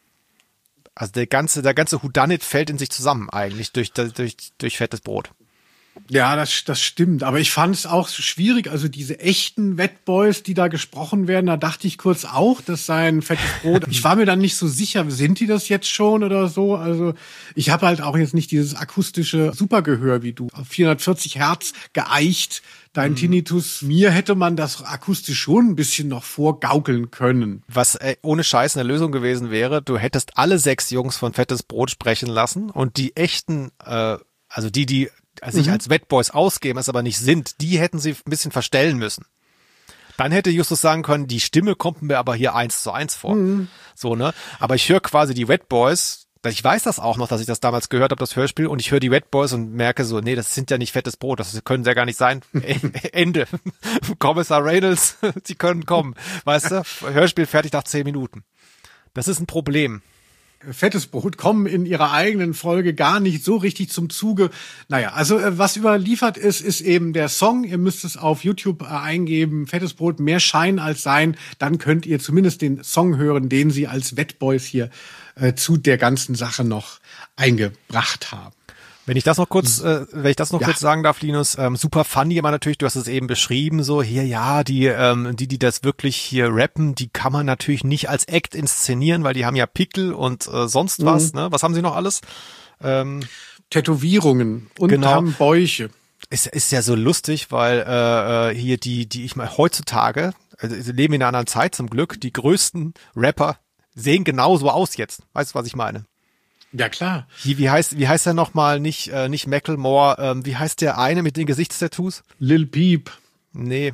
Also der ganze, der ganze Whodunit fällt in sich zusammen eigentlich durch, durch, durch Fettes Brot. Ja, das, das stimmt. Aber ich fand es auch schwierig. Also diese echten Wet Boys, die da gesprochen werden, da dachte ich kurz auch, das sei ein Fettes Brot. Ich war mir dann nicht so sicher, sind die das jetzt schon oder so? Also ich habe halt auch jetzt nicht dieses akustische Supergehör wie du. Auf vierhundertvierzig Hertz geeicht, dein mhm. Tinnitus. Mir hätte man das akustisch schon ein bisschen noch vorgaukeln können. Was äh, ohne Scheiß eine Lösung gewesen wäre, du hättest alle sechs Jungs von Fettes Brot sprechen lassen und die echten, äh, also die, die sich mhm. als Wet Boys ausgeben, es aber nicht sind, die hätten sie ein bisschen verstellen müssen. Dann hätte Justus sagen können, die Stimme kommt mir aber hier eins zu eins vor. Mhm. So, ne? Aber ich höre quasi die Wet Boys, ich weiß das auch noch, dass ich das damals gehört habe, das Hörspiel, und ich höre die Wet Boys und merke so, nee, das sind ja nicht Fettes Brot, das können ja gar nicht sein. Ende. Kommissar Reynolds, sie können kommen. Weißt du? Hörspiel fertig nach zehn Minuten. Das ist ein Problem. Fettes Brot kommen in ihrer eigenen Folge gar nicht so richtig zum Zuge. Naja, also äh, was überliefert ist, ist eben der Song. Ihr müsst es auf YouTube äh, eingeben. Fettes Brot, mehr Schein als Sein. Dann könnt ihr zumindest den Song hören, den sie als Wet Boys hier äh, zu der ganzen Sache noch eingebracht haben. Wenn ich das noch kurz, äh, wenn ich das noch ja. kurz sagen darf, Linus, ähm, super funny immer natürlich, du hast es eben beschrieben, so hier, ja, die, ähm, die, die das wirklich hier rappen, die kann man natürlich nicht als Act inszenieren, weil die haben ja Pickel und äh, sonst mhm. was, ne? Was haben sie noch alles? Ähm, Tätowierungen und genau. haben Bäuche. Ist, ist ja so lustig, weil äh, hier die, die ich mal heutzutage, also wir leben in einer anderen Zeit zum Glück, die größten Rapper sehen genauso aus jetzt. Weißt du, was ich meine? Ja, klar. Wie, wie heißt, wie heißt der nochmal? Nicht, äh, nicht Macklemore, ähm, wie heißt der eine mit den Gesichtstattoos? Lil Peep. Nee.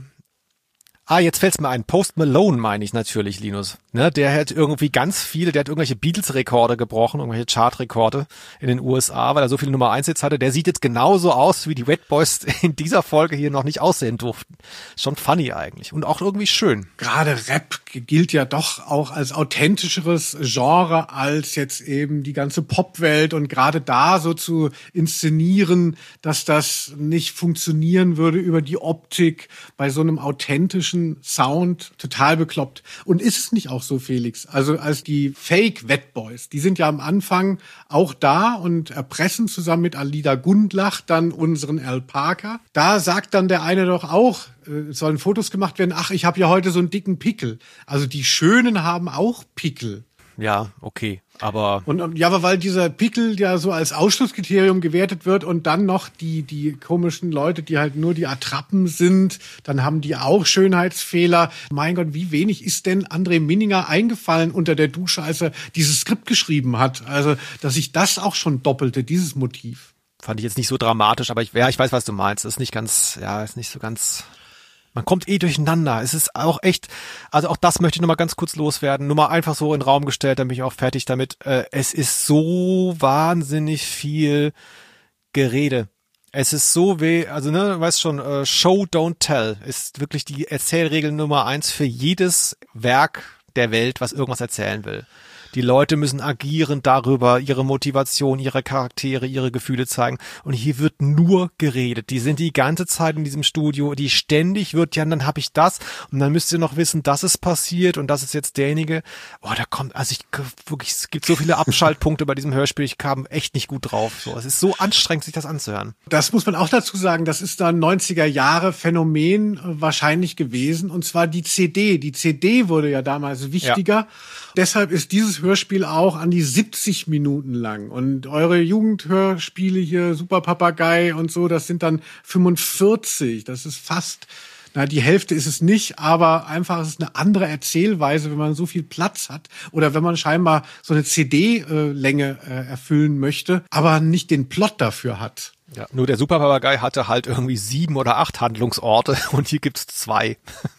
Ah, jetzt fällt's mir ein. Post Malone meine ich natürlich, Linus. Ne, der hat irgendwie ganz viele, der hat irgendwelche Beatles-Rekorde gebrochen, irgendwelche Chart-Rekorde in den U S A, weil er so viele Nummer eins Hits hatte. Der sieht jetzt genauso aus, wie die Wet Boys in dieser Folge hier noch nicht aussehen durften. Schon funny eigentlich und auch irgendwie schön. Gerade Rap gilt ja doch auch als authentischeres Genre als jetzt eben die ganze Popwelt und gerade da so zu inszenieren, dass das nicht funktionieren würde über die Optik bei so einem authentischen Sound, total bekloppt. Und ist es nicht auch so, Felix? Also als die Fake-Wet Boys, die sind ja am Anfang auch da und erpressen zusammen mit Alida Gundlach dann unseren Al Parker. Da sagt dann der eine doch auch, es sollen Fotos gemacht werden, ach, ich habe ja heute so einen dicken Pickel. Also die Schönen haben auch Pickel. Ja, okay, aber... Und ja, aber weil dieser Pickel ja so als Ausschlusskriterium gewertet wird und dann noch die die komischen Leute, die halt nur die Attrappen sind, dann haben die auch Schönheitsfehler. Mein Gott, wie wenig ist denn André Minninger eingefallen unter der Dusche, als er dieses Skript geschrieben hat? Also, dass sich das auch schon doppelte, dieses Motiv. Fand ich jetzt nicht so dramatisch, aber ich, ja, ich weiß, was du meinst. Das ist nicht ganz, ja, ist nicht so ganz... Man kommt eh durcheinander. Es ist auch echt, also auch das möchte ich nochmal ganz kurz loswerden. Nur mal einfach so in den Raum gestellt, dann bin ich auch fertig damit. Äh, es ist so wahnsinnig viel Gerede. Es ist so weh, also ne, weißt schon, äh, Show, don't tell ist wirklich die Erzählregel Nummer eins für jedes Werk der Welt, was irgendwas erzählen will. Die Leute müssen agieren darüber, ihre Motivation, ihre Charaktere, ihre Gefühle zeigen. Und hier wird nur geredet. Die sind die ganze Zeit in diesem Studio, die ständig wird, ja, dann habe ich das. Und dann müsst ihr noch wissen, das ist passiert und das ist jetzt derjenige. Oh, da kommt, also ich wirklich, es gibt so viele Abschaltpunkte bei diesem Hörspiel, ich kam echt nicht gut drauf. So, es ist so anstrengend, sich das anzuhören. Das muss man auch dazu sagen, das ist dann neunziger Jahre Phänomen wahrscheinlich gewesen. Und zwar die C D. Die C D wurde ja damals wichtiger. Ja. Deshalb ist dieses Hörspiel auch an die siebzig Minuten lang. Und eure Jugendhörspiele hier, Super Papagei und so, das sind dann fünfundvierzig. Das ist fast, na, die Hälfte ist es nicht, aber einfach es ist eine andere Erzählweise, wenn man so viel Platz hat oder wenn man scheinbar so eine C D-Länge äh, erfüllen möchte, aber nicht den Plot dafür hat. Ja, nur der Super Papagei hatte halt irgendwie sieben oder acht Handlungsorte und hier gibt's zwei.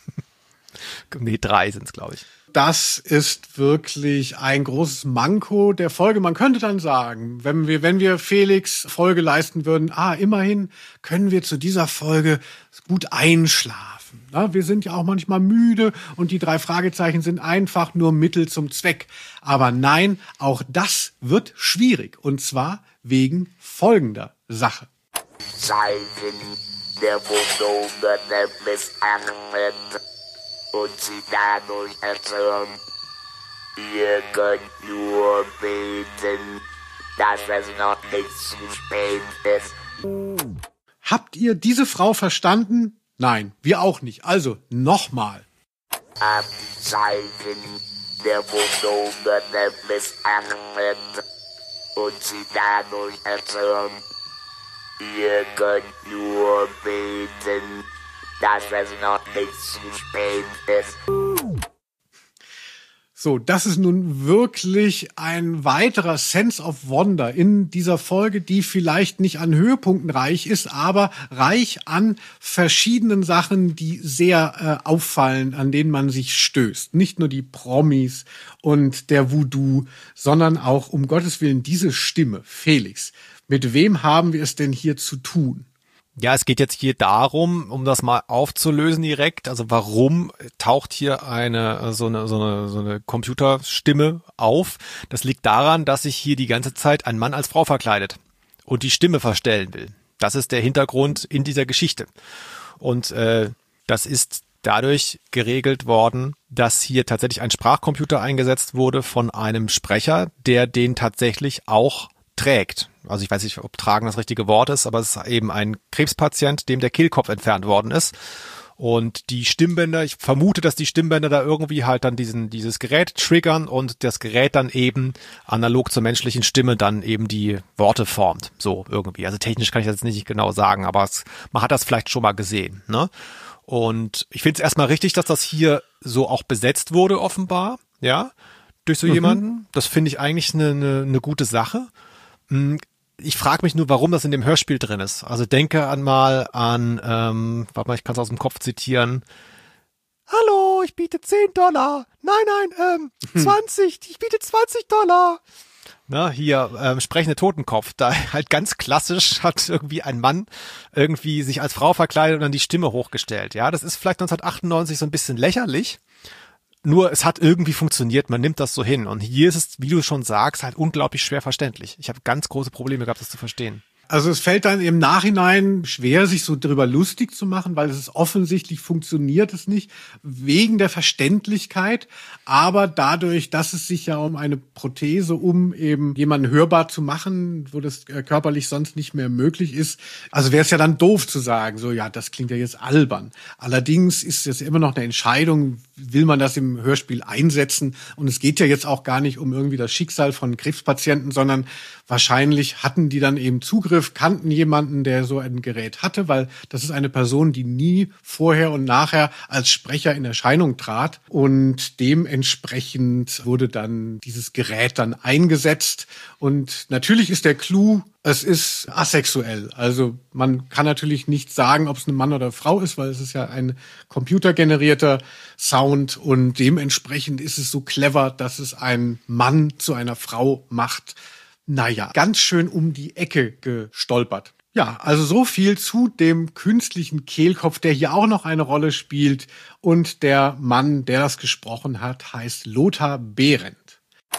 Nee, drei sind's, glaube ich. Das ist wirklich ein großes Manko der Folge. Man könnte dann sagen, wenn wir, wenn wir Felix Folge leisten würden, ah, immerhin können wir zu dieser Folge gut einschlafen. Na, wir sind ja auch manchmal müde und die drei Fragezeichen sind einfach nur Mittel zum Zweck. Aber nein, auch das wird schwierig. Und zwar wegen folgender Sache. Zeichen der Wohnungen missachtet und sie dadurch erzürnt. Ihr könnt nur beten, dass es noch nicht zu spät ist. Habt ihr diese Frau verstanden? Nein, wir auch nicht. Also, nochmal. Am Zeichen der Wohnungen missachtet und sie dadurch erzürnt. Ihr könnt nur beten, dass es noch nicht zu spät ist. So, das ist nun wirklich ein weiterer Sense of Wonder in dieser Folge, die vielleicht nicht an Höhepunkten reich ist, aber reich an verschiedenen Sachen, die sehr äh, auffallen, an denen man sich stößt. Nicht nur die Promis und der Voodoo, sondern auch, um Gottes Willen, diese Stimme. Felix, mit wem haben wir es denn hier zu tun? Ja, es geht jetzt hier darum, um das mal aufzulösen direkt, also warum taucht hier eine so eine so eine so eine Computerstimme auf? Das liegt daran, dass sich hier die ganze Zeit ein Mann als Frau verkleidet und die Stimme verstellen will. Das ist der Hintergrund in dieser Geschichte. Und äh, das ist dadurch geregelt worden, dass hier tatsächlich ein Sprachcomputer eingesetzt wurde von einem Sprecher, der den tatsächlich auch trägt. Also ich weiß nicht, ob tragen das richtige Wort ist, aber es ist eben ein Krebspatient, dem der Kehlkopf entfernt worden ist. Und die Stimmbänder, ich vermute, dass die Stimmbänder da irgendwie halt dann diesen dieses Gerät triggern und das Gerät dann eben analog zur menschlichen Stimme dann eben die Worte formt. So irgendwie. Also technisch kann ich das jetzt nicht genau sagen, aber es, man hat das vielleicht schon mal gesehen, ne? Und ich finde es erstmal richtig, dass das hier so auch besetzt wurde offenbar, ja, durch so mhm. jemanden. Das finde ich eigentlich eine, eine, eine gute Sache. Ich frage mich nur, warum das in dem Hörspiel drin ist. Also denke an mal an, ähm, warte mal, ich kann es aus dem Kopf zitieren. Hallo, ich biete zehn Dollar. Nein, nein, ähm, zwanzig. Ich biete zwanzig Dollar. Na, hier, ähm, sprechende Totenkopf. Da halt ganz klassisch hat irgendwie ein Mann irgendwie sich als Frau verkleidet und dann die Stimme hochgestellt. Ja, das ist vielleicht neunzehnhundertachtundneunzig so ein bisschen lächerlich. Nur es hat irgendwie funktioniert, man nimmt das so hin. Und hier ist es, wie du schon sagst, halt unglaublich schwer verständlich. Ich habe ganz große Probleme gehabt, das zu verstehen. Also es fällt dann im Nachhinein schwer, sich so drüber lustig zu machen, weil es ist offensichtlich funktioniert es nicht, wegen der Verständlichkeit, aber dadurch, dass es sich ja um eine Prothese, um eben jemanden hörbar zu machen, wo das körperlich sonst nicht mehr möglich ist, also wäre es ja dann doof zu sagen, so ja, das klingt ja jetzt albern. Allerdings ist es immer noch eine Entscheidung, will man das im Hörspiel einsetzen, und es geht ja jetzt auch gar nicht um irgendwie das Schicksal von Krebspatienten, sondern wahrscheinlich hatten die dann eben Zugriff, kannten jemanden, der so ein Gerät hatte, weil das ist eine Person, die nie vorher und nachher als Sprecher in Erscheinung trat, und dementsprechend wurde dann dieses Gerät dann eingesetzt. Und natürlich ist der Clou, es ist asexuell. Also man kann natürlich nicht sagen, ob es ein Mann oder eine Frau ist, weil es ist ja ein computergenerierter Sound, und dementsprechend ist es so clever, dass es einen Mann zu einer Frau macht. Naja, ganz schön um die Ecke gestolpert. Ja, also so viel zu dem künstlichen Kehlkopf, der hier auch noch eine Rolle spielt. Und der Mann, der das gesprochen hat, heißt Lothar Behrendt.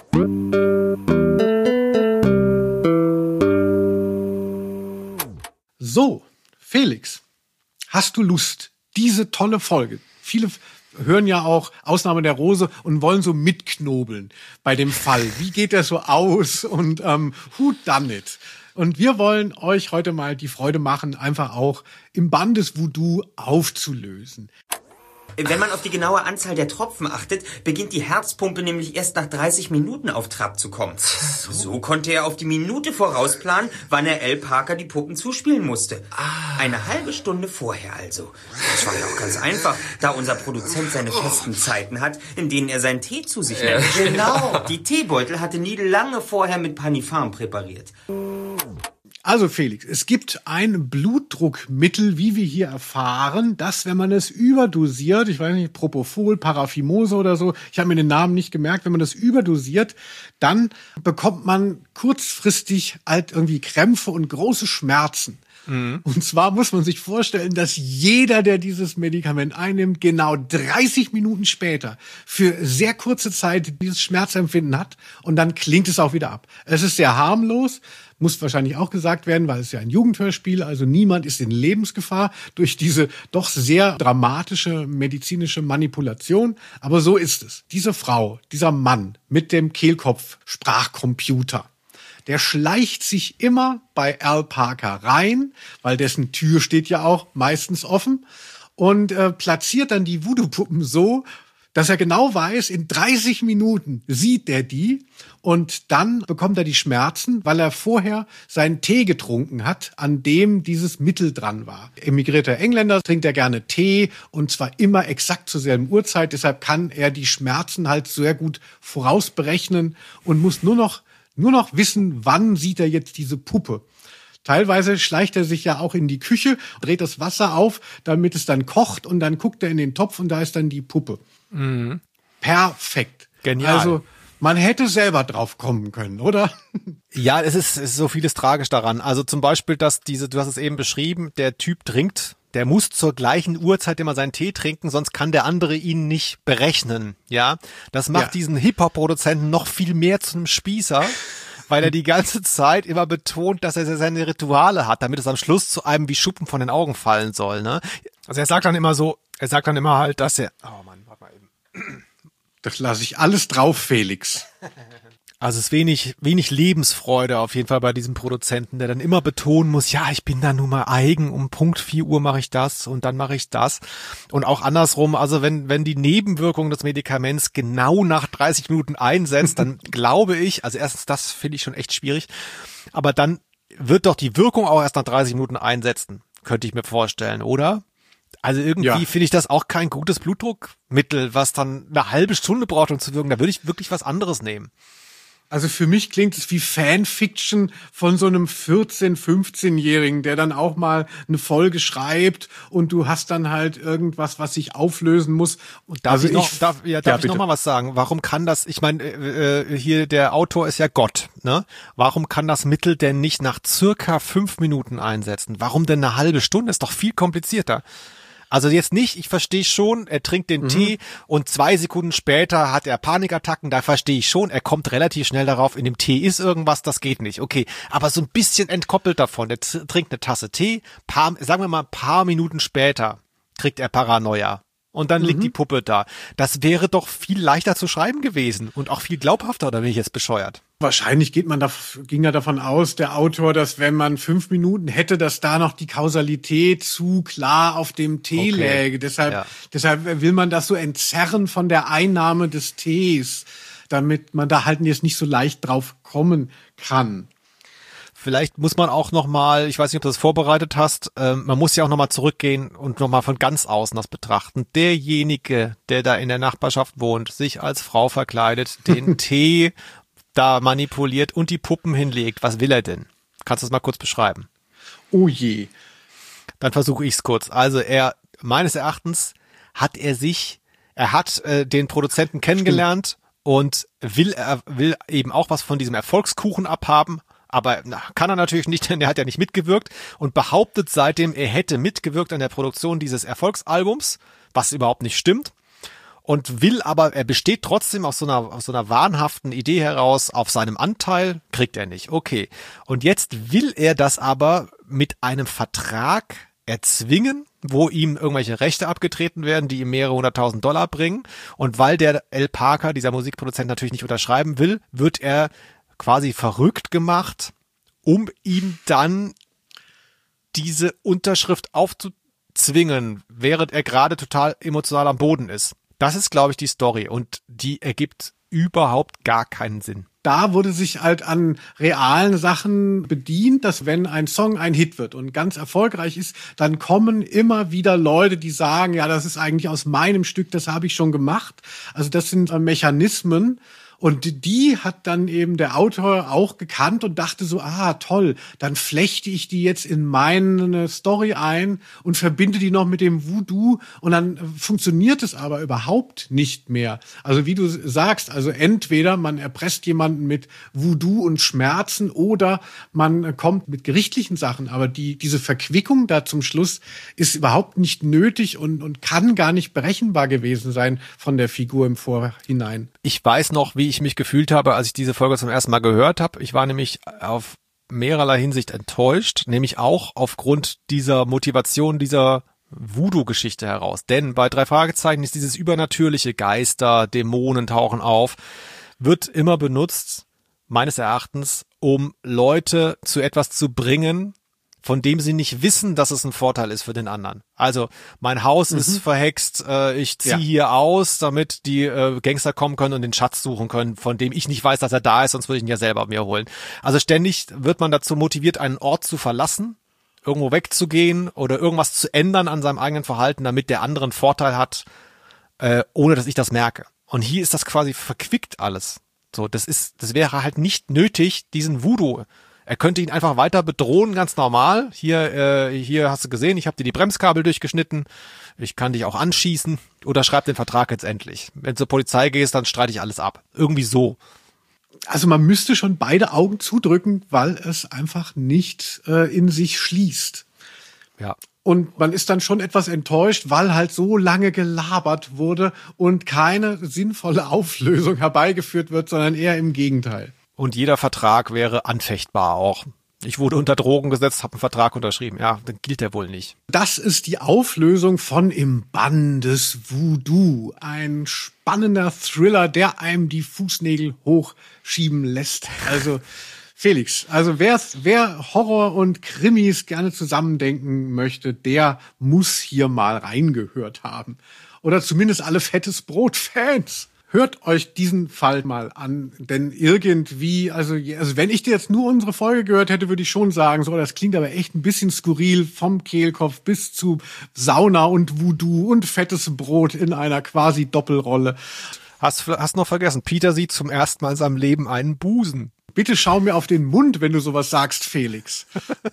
So, Felix, hast du Lust, diese tolle Folge? Viele hören ja auch Ausnahme der Rose und wollen so mitknobeln bei dem Fall. Wie geht der so aus und ähm, who done it? Und wir wollen euch heute mal die Freude machen, einfach auch im Bandes-Voodoo aufzulösen. Wenn man auf die genaue Anzahl der Tropfen achtet, beginnt die Herzpumpe nämlich erst nach dreißig Minuten auf Trab zu kommen. So, so konnte er auf die Minute vorausplanen, wann er Al Parker die Puppen zuspielen musste. Ah. Eine halbe Stunde vorher also. Das war ja auch ganz einfach, da unser Produzent seine festen Zeiten hat, in denen er seinen Tee zu sich nimmt. Ja. Genau. Die Teebeutel hatte Needle lange vorher mit Panifarm präpariert. Also Felix, es gibt ein Blutdruckmittel, wie wir hier erfahren, das, wenn man es überdosiert, ich weiß nicht, Propofol, Paraphimose oder so, ich habe mir den Namen nicht gemerkt, wenn man das überdosiert, dann bekommt man kurzfristig halt irgendwie Krämpfe und große Schmerzen. Mhm. Und zwar muss man sich vorstellen, dass jeder, der dieses Medikament einnimmt, genau dreißig Minuten später für sehr kurze Zeit dieses Schmerzempfinden hat, und dann klingt es auch wieder ab. Es ist sehr harmlos, muss wahrscheinlich auch gesagt werden, weil es ja ein Jugendhörspiel, also niemand ist in Lebensgefahr durch diese doch sehr dramatische medizinische Manipulation. Aber so ist es. Diese Frau, dieser Mann mit dem Kehlkopf-Sprachcomputer, der schleicht sich immer bei Al Parker rein, weil dessen Tür steht ja auch meistens offen, und äh, platziert dann die Voodoo-Puppen so, dass er genau weiß, in dreißig Minuten sieht er die, und dann bekommt er die Schmerzen, weil er vorher seinen Tee getrunken hat, an dem dieses Mittel dran war. Emigrierter Engländer trinkt er gerne Tee, und zwar immer exakt zur selben Uhrzeit. Deshalb kann er die Schmerzen halt sehr gut vorausberechnen und muss nur noch, nur noch wissen, wann sieht er jetzt diese Puppe. Teilweise schleicht er sich ja auch in die Küche, dreht das Wasser auf, damit es dann kocht, und dann guckt er in den Topf und da ist dann die Puppe. Mhm. Perfekt. Genial. Also man hätte selber drauf kommen können, oder? Ja, es ist, es ist so vieles tragisch daran. Also zum Beispiel, dass diese, du hast es eben beschrieben, der Typ trinkt, der muss zur gleichen Uhrzeit immer seinen Tee trinken, sonst kann der andere ihn nicht berechnen. Ja, das macht ja diesen Hip-Hop-Produzenten noch viel mehr zu einem Spießer, weil er die ganze Zeit immer betont, dass er seine Rituale hat, damit es am Schluss zu einem wie Schuppen von den Augen fallen soll, ne? Also er sagt dann immer so, Er sagt dann immer halt, dass er... Oh Mann, warte mal eben. Das lasse ich alles drauf, Felix. Also es ist wenig, wenig Lebensfreude auf jeden Fall bei diesem Produzenten, der dann immer betonen muss, ja, ich bin da nun mal eigen, um Punkt vier Uhr mache ich das und dann mache ich das. Und auch andersrum, also wenn, wenn die Nebenwirkung des Medikaments genau nach dreißig Minuten einsetzt, dann glaube ich, also erstens, das finde ich schon echt schwierig, aber dann wird doch die Wirkung auch erst nach dreißig Minuten einsetzen, könnte ich mir vorstellen, oder? Also irgendwie ja. finde ich das auch kein gutes Blutdruckmittel, was dann eine halbe Stunde braucht, um zu wirken. Da würde ich wirklich was anderes nehmen. Also für mich klingt es wie Fanfiction von so einem vierzehn-, fünfzehnjährigen, der dann auch mal eine Folge schreibt und du hast dann halt irgendwas, was sich auflösen muss. Und darf also ich noch, ich, darf, ja, darf ja, ich noch mal was sagen? Warum kann das, ich meine, äh, hier der Autor ist ja Gott, ne? Warum kann das Mittel denn nicht nach circa fünf Minuten einsetzen? Warum denn eine halbe Stunde? Ist doch viel komplizierter. Also jetzt nicht, ich verstehe schon, er trinkt den mhm. Tee und zwei Sekunden später hat er Panikattacken, da verstehe ich schon, er kommt relativ schnell darauf, in dem Tee ist irgendwas, das geht nicht, okay. Aber so ein bisschen entkoppelt davon, er trinkt eine Tasse Tee, paar, sagen wir mal paar Minuten später kriegt er Paranoia und dann mhm. liegt die Puppe da. Das wäre doch viel leichter zu schreiben gewesen und auch viel glaubhafter, oder bin ich jetzt bescheuert? Wahrscheinlich geht man da, ging ja davon aus, der Autor, dass wenn man fünf Minuten hätte, dass da noch die Kausalität zu klar auf dem Tee okay. läge. Deshalb, ja. deshalb will man das so entzerren von der Einnahme des Tees, damit man da halt jetzt nicht so leicht drauf kommen kann. Vielleicht muss man auch noch mal, ich weiß nicht, ob du das vorbereitet hast, äh, man muss ja auch noch mal zurückgehen und noch mal von ganz außen das betrachten. Derjenige, der da in der Nachbarschaft wohnt, sich als Frau verkleidet, den Tee da manipuliert und die Puppen hinlegt. Was will er denn? Kannst du das mal kurz beschreiben? Oh je. Dann versuche ich es kurz. Also er, meines Erachtens hat er sich, er hat äh, den Produzenten kennengelernt Stimmt. und will er will eben auch was von diesem Erfolgskuchen abhaben. Aber na, kann er natürlich nicht, denn er hat ja nicht mitgewirkt und behauptet seitdem, er hätte mitgewirkt an der Produktion dieses Erfolgsalbums, was überhaupt nicht stimmt. Und will aber, er besteht trotzdem aus so einer, aus so einer wahnhaften Idee heraus auf seinem Anteil, kriegt er nicht. Okay. Und jetzt will er das aber mit einem Vertrag erzwingen, wo ihm irgendwelche Rechte abgetreten werden, die ihm mehrere hunderttausend Dollar bringen. Und weil der Al Parker, dieser Musikproduzent, natürlich nicht unterschreiben will, wird er quasi verrückt gemacht, um ihm dann diese Unterschrift aufzuzwingen, während er gerade total emotional am Boden ist. Das ist, glaube ich, die Story und die ergibt überhaupt gar keinen Sinn. Da wurde sich halt an realen Sachen bedient, dass wenn ein Song ein Hit wird und ganz erfolgreich ist, dann kommen immer wieder Leute, die sagen, ja, das ist eigentlich aus meinem Stück, das habe ich schon gemacht. Also das sind Mechanismen. Und die hat dann eben der Autor auch gekannt und dachte so, ah, toll, dann flechte ich die jetzt in meine Story ein und verbinde die noch mit dem Voodoo und dann funktioniert es aber überhaupt nicht mehr. Also wie du sagst, also entweder man erpresst jemanden mit Voodoo und Schmerzen oder man kommt mit gerichtlichen Sachen, aber die diese Verquickung da zum Schluss ist überhaupt nicht nötig und, und kann gar nicht berechenbar gewesen sein von der Figur im Vorhinein. Ich weiß noch, wie ich mich gefühlt habe, als ich diese Folge zum ersten Mal gehört habe. Ich war nämlich auf mehrerlei Hinsicht enttäuscht, nämlich auch aufgrund dieser Motivation dieser Voodoo-Geschichte heraus. Denn bei drei Fragezeichen ist dieses übernatürliche Geister, Dämonen tauchen auf, wird immer benutzt, meines Erachtens, um Leute zu etwas zu bringen, von dem sie nicht wissen, dass es ein Vorteil ist für den anderen. Also mein Haus mhm. ist verhext, äh, ich ziehe ja. hier aus, damit die äh, Gangster kommen können und den Schatz suchen können, von dem ich nicht weiß, dass er da ist, sonst würde ich ihn ja selber mir holen. Also ständig wird man dazu motiviert, einen Ort zu verlassen, irgendwo wegzugehen oder irgendwas zu ändern an seinem eigenen Verhalten, damit der andere einen Vorteil hat, äh, ohne dass ich das merke. Und hier ist das quasi verquickt alles. So, das ist, das wäre halt nicht nötig, diesen Voodoo. Er könnte ihn einfach weiter bedrohen, ganz normal. Hier, äh, hier hast du gesehen, ich habe dir die Bremskabel durchgeschnitten. Ich kann dich auch anschießen. Oder schreib den Vertrag jetzt endlich. Wenn du zur Polizei gehst, dann streite ich alles ab. Irgendwie so. Also man müsste schon beide Augen zudrücken, weil es einfach nicht äh, in sich schließt. Ja. Und man ist dann schon etwas enttäuscht, weil halt so lange gelabert wurde und keine sinnvolle Auflösung herbeigeführt wird, sondern eher im Gegenteil. Und jeder Vertrag wäre anfechtbar auch. Ich wurde unter Drogen gesetzt, habe einen Vertrag unterschrieben. Ja, dann gilt der wohl nicht. Das ist die Auflösung von Im Bann des Voodoo. Ein spannender Thriller, der einem die Fußnägel hochschieben lässt. Also Felix, also wer, wer Horror und Krimis gerne zusammendenken möchte, der muss hier mal reingehört haben. Oder zumindest alle Fettes Brot-Fans. Hört euch diesen Fall mal an, denn irgendwie, also, also wenn ich dir jetzt nur unsere Folge gehört hätte, würde ich schon sagen, so, das klingt aber echt ein bisschen skurril, vom Kehlkopf bis zu Sauna und Voodoo und fettes Brot in einer quasi Doppelrolle. Hast, hast noch vergessen, Peter sieht zum ersten Mal in seinem Leben einen Busen. Bitte schau mir auf den Mund, wenn du sowas sagst, Felix.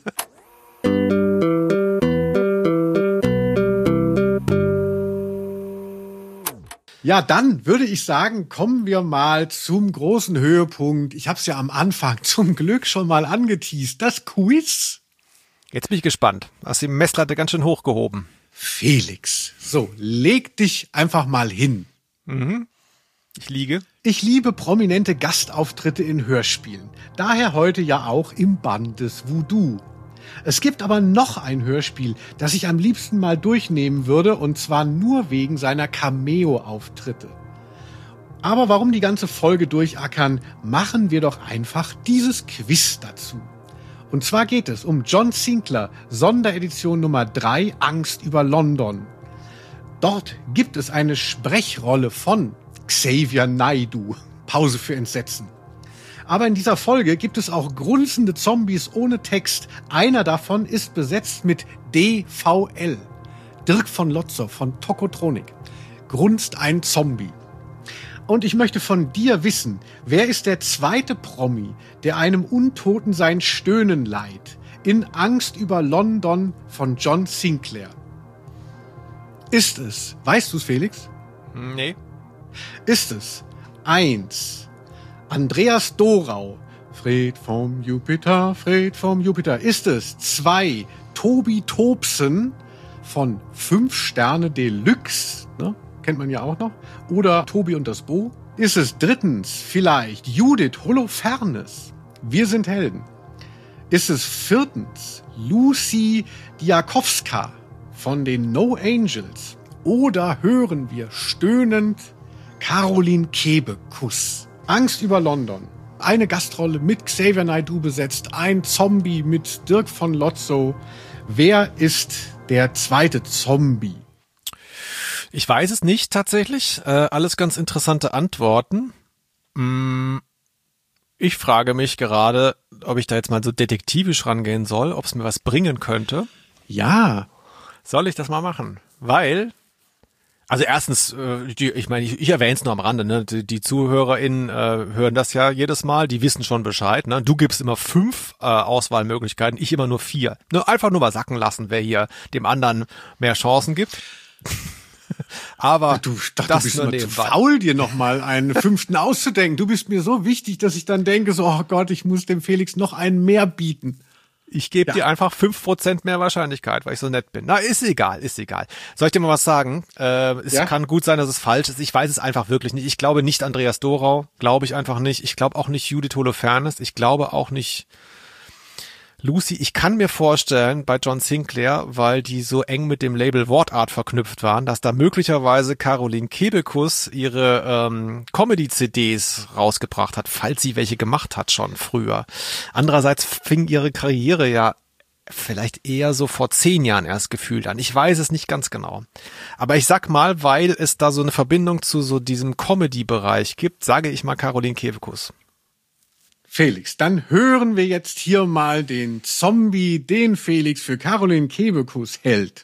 Ja, dann würde ich sagen, kommen wir mal zum großen Höhepunkt. Ich habe es ja am Anfang zum Glück schon mal angeteast. Das Quiz. Jetzt bin ich gespannt. Hast die Messlatte ganz schön hochgehoben. Felix, so, leg dich einfach mal hin. Mhm. Ich liege. Ich liebe prominente Gastauftritte in Hörspielen. Daher heute ja auch Im Bann des Voodoo. Es gibt aber noch ein Hörspiel, das ich am liebsten mal durchnehmen würde, und zwar nur wegen seiner Cameo-Auftritte. Aber warum die ganze Folge durchackern, machen wir doch einfach dieses Quiz dazu. Und zwar geht es um John Sinclair, Sonderedition Nummer drei, Angst über London. Dort gibt es eine Sprechrolle von Xavier Naidoo. Pause für Entsetzen. Aber in dieser Folge gibt es auch grunzende Zombies ohne Text. Einer davon ist besetzt mit D V L. Dirk von Lotzer von Tokotronik. Grunzt ein Zombie. Und ich möchte von dir wissen, wer ist der zweite Promi, der einem Untoten sein Stöhnen leiht? In Angst über London von John Sinclair. Ist es, weißt du's, Felix? Nee. Ist es eins Andreas Dorau, Fred vom Jupiter, Fred vom Jupiter. Ist es zwei Tobi Tobsen von fünf Sterne Deluxe, ne? Kennt man ja auch noch. Oder Tobi und das Bo. Ist es drittens vielleicht Judith Holofernes, Wir sind Helden. Ist es viertens Lucy Diakowska von den No Angels. Oder hören wir stöhnend Caroline Kebekus. Angst über London. Eine Gastrolle mit Xavier Naidoo besetzt. Ein Zombie mit Dirk von Lotzo. Wer ist der zweite Zombie? Ich weiß es nicht tatsächlich. Äh, alles ganz interessante Antworten. Mm, ich frage mich gerade, ob ich da jetzt mal so detektivisch rangehen soll, ob es mir was bringen könnte. Ja. Soll ich das mal machen? Weil... Also erstens, äh, die, ich meine, ich, ich erwähne es nur am Rande, ne? Die, die ZuhörerInnen äh, hören das ja jedes Mal, die wissen schon Bescheid. Ne? Du gibst immer fünf äh, Auswahlmöglichkeiten, ich immer nur vier. Ne? Einfach nur mal sacken lassen, wer hier dem anderen mehr Chancen gibt. Aber du, dachte, das du bist nur immer zu nebenbei. faul, dir nochmal einen fünften auszudenken. Du bist mir so wichtig, dass ich dann denke, so, oh Gott, ich muss dem Felix noch einen mehr bieten. Ich gebe Ja. dir einfach fünf Prozent mehr Wahrscheinlichkeit, weil ich so nett bin. Na, ist egal, ist egal. Soll ich dir mal was sagen? Äh, es Ja? kann gut sein, dass es falsch ist. Ich weiß es einfach wirklich nicht. Ich glaube nicht Andreas Dorau. Glaube ich einfach nicht. Ich glaube auch nicht Judith Holofernes. Ich glaube auch nicht Lucy. Ich kann mir vorstellen, bei John Sinclair, weil die so eng mit dem Label Wortart verknüpft waren, dass da möglicherweise Caroline Kebekus ihre ähm, Comedy-C Ds rausgebracht hat, falls sie welche gemacht hat schon früher. Andererseits fing ihre Karriere ja vielleicht eher so vor zehn Jahren erst gefühlt an. Ich weiß es nicht ganz genau. Aber ich sag mal, weil es da so eine Verbindung zu so diesem Comedy-Bereich gibt, sage ich mal Caroline Kebekus. Felix, dann hören wir jetzt hier mal den Zombie, den Felix für Caroline Kebekus hält.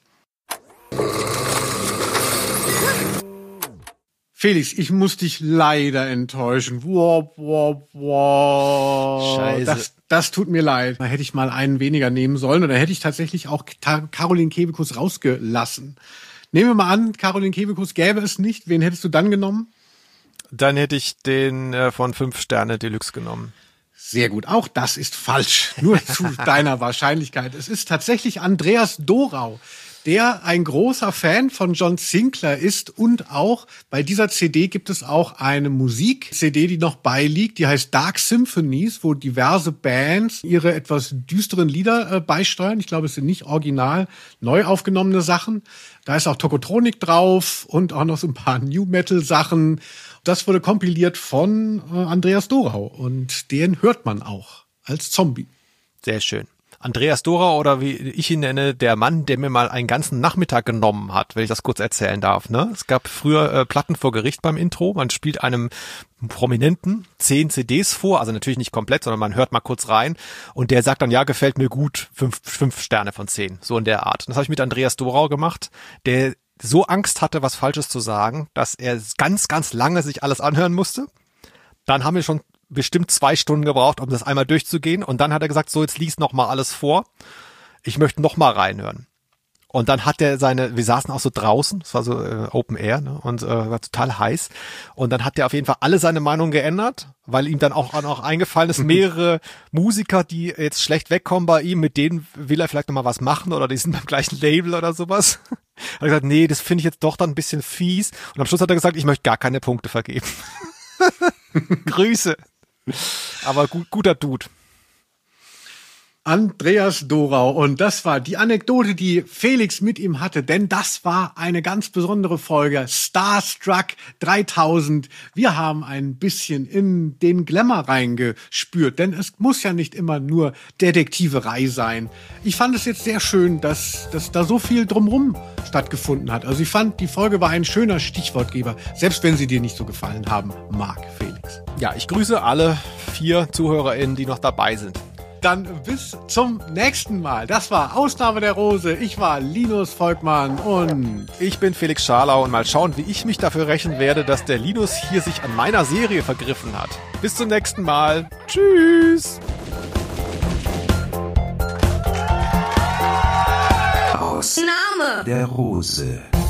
Felix, ich muss dich leider enttäuschen. Wow, wow, wow. Scheiße. Das, das tut mir leid. Da hätte ich mal einen weniger nehmen sollen oder hätte ich tatsächlich auch Ta- Caroline Kebekus rausgelassen. Nehmen wir mal an, Caroline Kebekus gäbe es nicht. Wen hättest du dann genommen? Dann hätte ich den äh, von fünf Sterne Deluxe genommen. Sehr gut, auch das ist falsch. Nur zu deiner Wahrscheinlichkeit. Es ist tatsächlich Andreas Dorau, der ein großer Fan von John Sinclair ist und auch bei dieser C D gibt es auch eine Musik-C D, die noch beiliegt, die heißt Dark Symphonies, wo diverse Bands ihre etwas düsteren Lieder äh, beisteuern. Ich glaube, es sind nicht original neu aufgenommene Sachen. Da ist auch Tokotronic drauf und auch noch so ein paar New-Metal-Sachen. Das wurde kompiliert von äh, Andreas Dorau und den hört man auch als Zombie. Sehr schön. Andreas Dorau oder wie ich ihn nenne, der Mann, der mir mal einen ganzen Nachmittag genommen hat, wenn ich das kurz erzählen darf. Ne? Es gab früher äh, Platten vor Gericht beim Intro. Man spielt einem Prominenten zehn C Ds vor, also natürlich nicht komplett, sondern man hört mal kurz rein und der sagt dann, ja, gefällt mir gut, fünf, fünf Sterne von zehn, so in der Art. Und das habe ich mit Andreas Dorau gemacht, der so Angst hatte, was Falsches zu sagen, dass er ganz, ganz lange sich alles anhören musste. Dann haben wir schon bestimmt zwei Stunden gebraucht, um das einmal durchzugehen. Und dann hat er gesagt, so, jetzt lies noch mal alles vor. Ich möchte noch mal reinhören. Und dann hat er seine, wir saßen auch so draußen, es war so äh, Open Air, ne, und äh, war total heiß. Und dann hat er auf jeden Fall alle seine Meinung geändert, weil ihm dann auch, auch eingefallen ist, mehrere Musiker, die jetzt schlecht wegkommen bei ihm, mit denen will er vielleicht noch mal was machen oder die sind beim gleichen Label oder sowas. Hat er gesagt, nee, das finde ich jetzt doch dann ein bisschen fies. Und am Schluss hat er gesagt, ich möchte gar keine Punkte vergeben. Grüße. Aber gut, guter Dude. Andreas Dorau. Und das war die Anekdote, die Felix mit ihm hatte, denn das war eine ganz besondere Folge. Starstruck dreitausend. Wir haben ein bisschen in den Glamour reingespürt, denn es muss ja nicht immer nur Detektiverei sein. Ich fand es jetzt sehr schön, dass, dass da so viel drumherum stattgefunden hat. Also ich fand, die Folge war ein schöner Stichwortgeber, selbst wenn sie dir nicht so gefallen haben mag, Felix. Ja, ich grüße alle vier ZuhörerInnen, die noch dabei sind. Dann bis zum nächsten Mal. Das war Ausnahme der Rose. Ich war Linus Volkmann und ich bin Felix Scharlau und mal schauen, wie ich mich dafür rächen werde, dass der Linus hier sich an meiner Serie vergriffen hat. Bis zum nächsten Mal. Tschüss. Ausnahme der Rose.